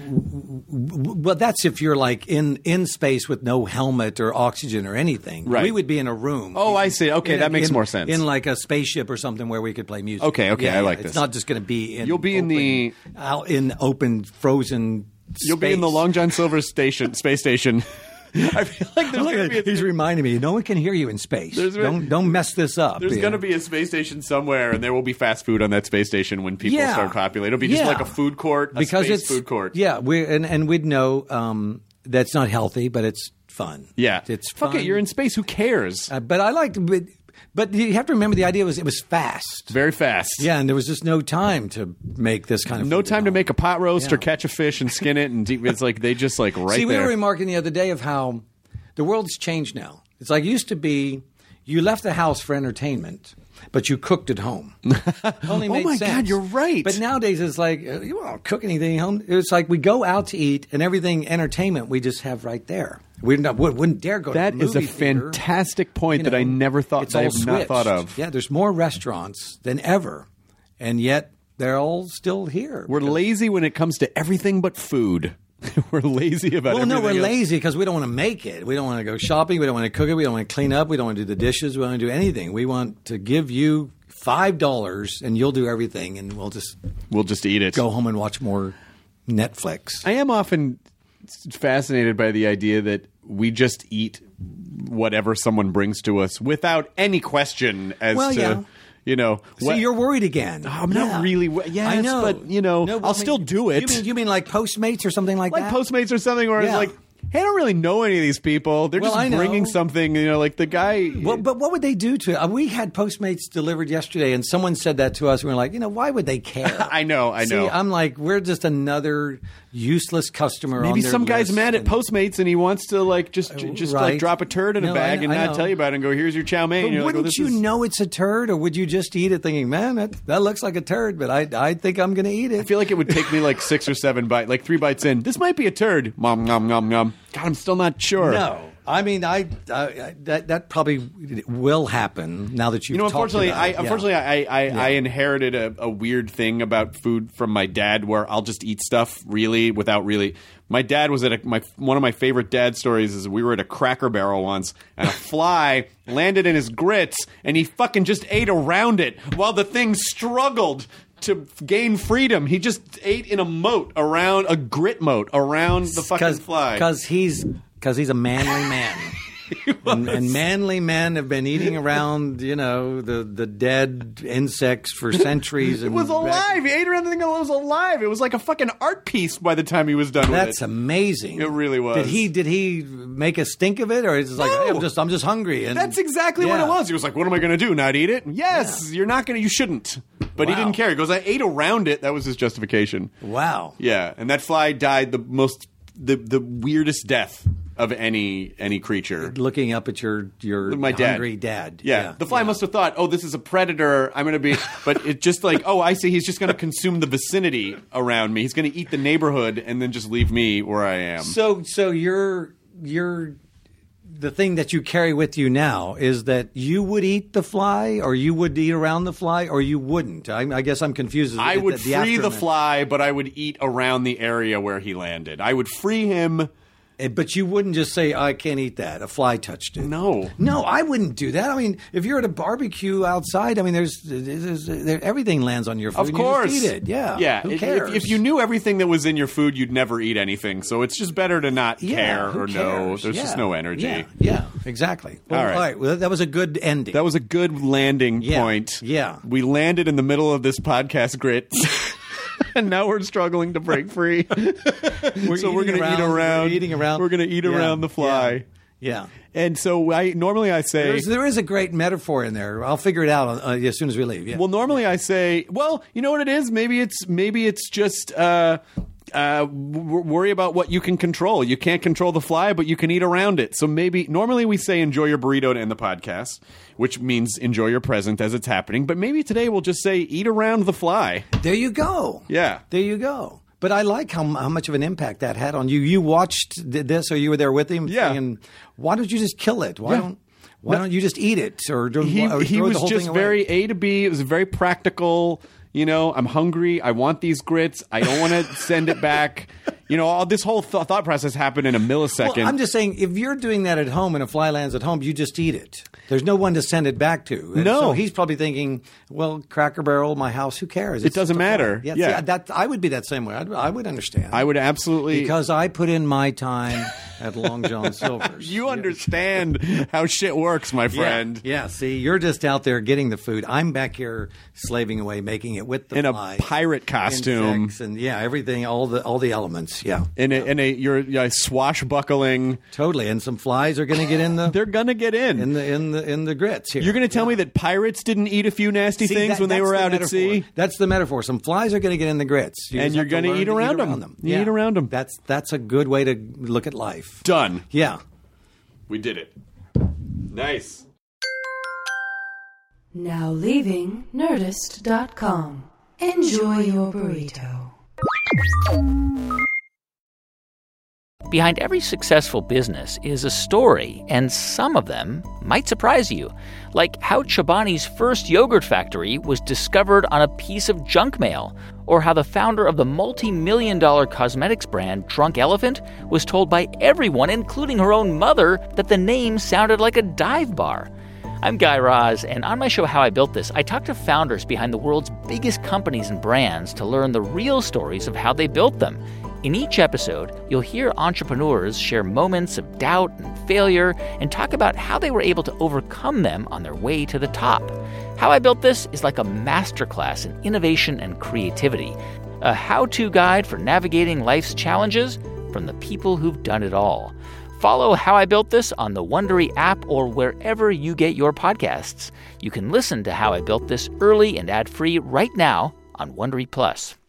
Well, that's if you're like in, in space with no helmet or oxygen or anything. Right. We would be in a room. Oh, I see. Okay, In- that makes in- more sense. In like a spaceship or something where we could play music. Okay, okay, Yeah, I like yeah. this. It's not just going to be in. You'll be in open- the- out in open frozen You'll be in the Long John Silver station, space station. I feel like there's gonna be a, he's reminding me. No one can hear you in space. There's- Don't don't mess this up. There's yeah. going to be a space station somewhere, and there will be fast food on that space station when people Yeah. start populating. It'll be just Yeah. like a food court, a because space it's food court. Yeah, we and and we'd know um, that's not healthy, but it's fun. Yeah. it's Fuck fun. it, you're in space. Who cares? Uh, but I liked, but, but you have to remember the idea was it was fast. Very fast. Yeah, and there was just no time to make this kind of No food at time to home. make a pot roast Yeah. or catch a fish and skin it, and deep, it's like they just like right See, we there. were remarking the other day of how the world's changed now. It's like it used to be you left the house for entertainment, but you cooked at home. Only Oh made my sense. God, you're right. But nowadays it's like uh, you won't cook anything at home. It's like we go out to eat, and everything entertainment we just have right there. We not, wouldn't dare go. That to the is a movie theater. fantastic point You that I know, never thought. it's That I all have not thought switched. of. Yeah, there's more restaurants than ever, and yet they're all still here. We're lazy when it comes to everything but food. We're lazy about Well, no, everything we're else. lazy because we don't want to make it. We don't want to go shopping. We don't want to cook it. We don't want to clean up. We don't want to do the dishes. We don't want to do anything. We want to give you five dollars and you'll do everything, and we'll just We'll just eat it. go home and watch more Netflix. I am often fascinated by the idea that we just eat whatever someone brings to us without any question as Well, to, yeah. you know. See, what- you're worried again. I'm Yeah. not really. wo- Yes, I know, but you know, No, I'll I mean, still do it. You mean, you mean like Postmates or something like, like that? Postmates or something where Yeah. it's like, hey, I don't really know any of these people. They're Well, just I know. bringing something. You know, like the guy. Well, but what would they do to? Uh, we had Postmates delivered yesterday, and someone said that to us. And we were like, you know, why would they care? I know, I know. See, I'm like, we're just another useless customer. on Maybe their some guy's list, mad at and- Postmates and he wants to like just j- just like right. drop a turd in No, a bag I- and I not know. tell you about it and go, here's your chow mein. But And you're like, wouldn't well, this you is- know it's a turd, or would you just eat it thinking, man, that, that looks like a turd, but I I think I'm going to eat it? I feel like it would take me like six or seven bites, like three bites in. This might be a turd. Nom nom nom nom. God, I'm still not sure. No. I mean, I, I, I that that probably will happen now that you've You know, talked unfortunately, about I it. Yeah. unfortunately I I, Yeah. I inherited a, a weird thing about food from my dad, where I'll just eat stuff really without really. My dad was at a, my one of my favorite dad stories is we were at a Cracker Barrel once, and a fly landed in his grits, and he fucking just ate around it while the thing struggled to gain freedom. He just ate in a moat around a grit moat around the fucking fly. Because he's because he's a manly man. and, and manly men have been eating around, you know, the, the dead insects for centuries. It and was alive. He ate around the thing that was alive. It was like a fucking art piece by the time he was done with it. That's amazing. It really was. Did he did he make a stink of it, or is it like, No. hey, I'm just I'm just hungry? And That's exactly what Yeah. it was. He was like, "What am I going to do? Not eat it?" Yes, you're not going to. You shouldn't. But he Wow. didn't care. He goes, "I ate around it." That was his justification. Wow. Yeah, and that fly died the most, the the weirdest death of any any creature. Looking up at your your My dad. hungry dad. Yeah. the fly must have thought, "Oh, this is a predator. I'm going to be," but it just like, "Oh, I see. He's just going to consume the vicinity around me. He's going to eat the neighborhood and then just leave me where I am." So so you're you're the thing that you carry with you now is that you would eat the fly, or you would eat around the fly, or you wouldn't. I, I guess I'm confused. I at would the free the aftermath. fly, but I would eat around the area where he landed. I would free him. Eh, But you wouldn't just say, I can't eat that. A fly touched it. No. No, I wouldn't do that. I mean, if you're at a barbecue outside, I mean, there's, there's there, everything lands on your food. Of and course. You just eat it. Yeah. Yeah. Who If- cares? If, if you knew everything that was in your food, you'd never eat anything. So it's just better to not yeah, care who or know. cares? There's Yeah. just no energy. Yeah, yeah, exactly. Well, All right. All right. Well, that was a good ending. That was a good landing Yeah. point. Yeah. We landed in the middle of this podcast grit. And now we're struggling to break free. We're so we're eating going to eat around- around. we're eating around. We're going to eat Yeah, around the fly. Yeah. And so I normally I say There's, there is a great metaphor in there. I'll figure it out uh, as soon as we leave. Yeah. Well, normally I say, well, you know what it is? Maybe it's maybe it's just uh, uh, w- worry about what you can control. You can't control the fly, but you can eat around it. So maybe normally we say enjoy your burrito to end the podcast, which means enjoy your present as it's happening. But maybe today we'll just say eat around the fly. There you go. Yeah. There you go. But I like how how much of an impact that had on you. You watched th- this, or you were there with him. Yeah. Thinking, why don't you just kill it? Why Yeah. don't Why No. don't you just eat it, or, don't, He or he throw was the whole just thing away? very A to B. It was very practical. You know, I'm hungry. I want these grits. I don't want to send it back. You know, all this whole th- thought process happened in a millisecond. Well, I'm just saying, if you're doing that at home and a fly lands at home, you just eat it. There's no one to send it back to. And no. So he's probably thinking, well, Cracker Barrel, my house, who cares? It's it doesn't matter. Yeah, yeah. See, that, I would be that same way. I'd, I would understand. I would absolutely. Because I put in my time at Long John Silver's. You understand how shit works, my friend. Yeah. yeah, see, you're just out there getting the food. I'm back here slaving away, making it with the in fly. a pirate costume. Insects and yeah, everything, all the all the elements. Yeah. In a, in a you're, you're swashbuckling. Totally. And some flies are going to get in the They're going to get in. in the in the in the grits here. You're going to tell yeah. me that pirates didn't eat a few nasty See, things that, when they were the out metaphor. at sea? That's the metaphor. Some flies are going to get in the grits. You And just you're have gonna learn eat to around eat them. them. You yeah. eat around them. That's that's a good way to look at life. Done. Yeah. We did it. Nice. Now leaving Nerdist dot com. Enjoy your burrito. Behind every successful business is a story, and some of them might surprise you. Like how Chobani's first yogurt factory was discovered on a piece of junk mail, or how the founder of the multi-million dollar cosmetics brand Drunk Elephant was told by everyone, including her own mother, that the name sounded like a dive bar. I'm Guy Raz, and on my show How I Built This, I talk to founders behind the world's biggest companies and brands to learn the real stories of how they built them. In each episode, you'll hear entrepreneurs share moments of doubt and failure and talk about how they were able to overcome them on their way to the top. How I Built This is like a masterclass in innovation and creativity, a how-to guide for navigating life's challenges from the people who've done it all. Follow How I Built This on the Wondery app or wherever you get your podcasts. You can listen to How I Built This early and ad-free right now on Wondery Plus.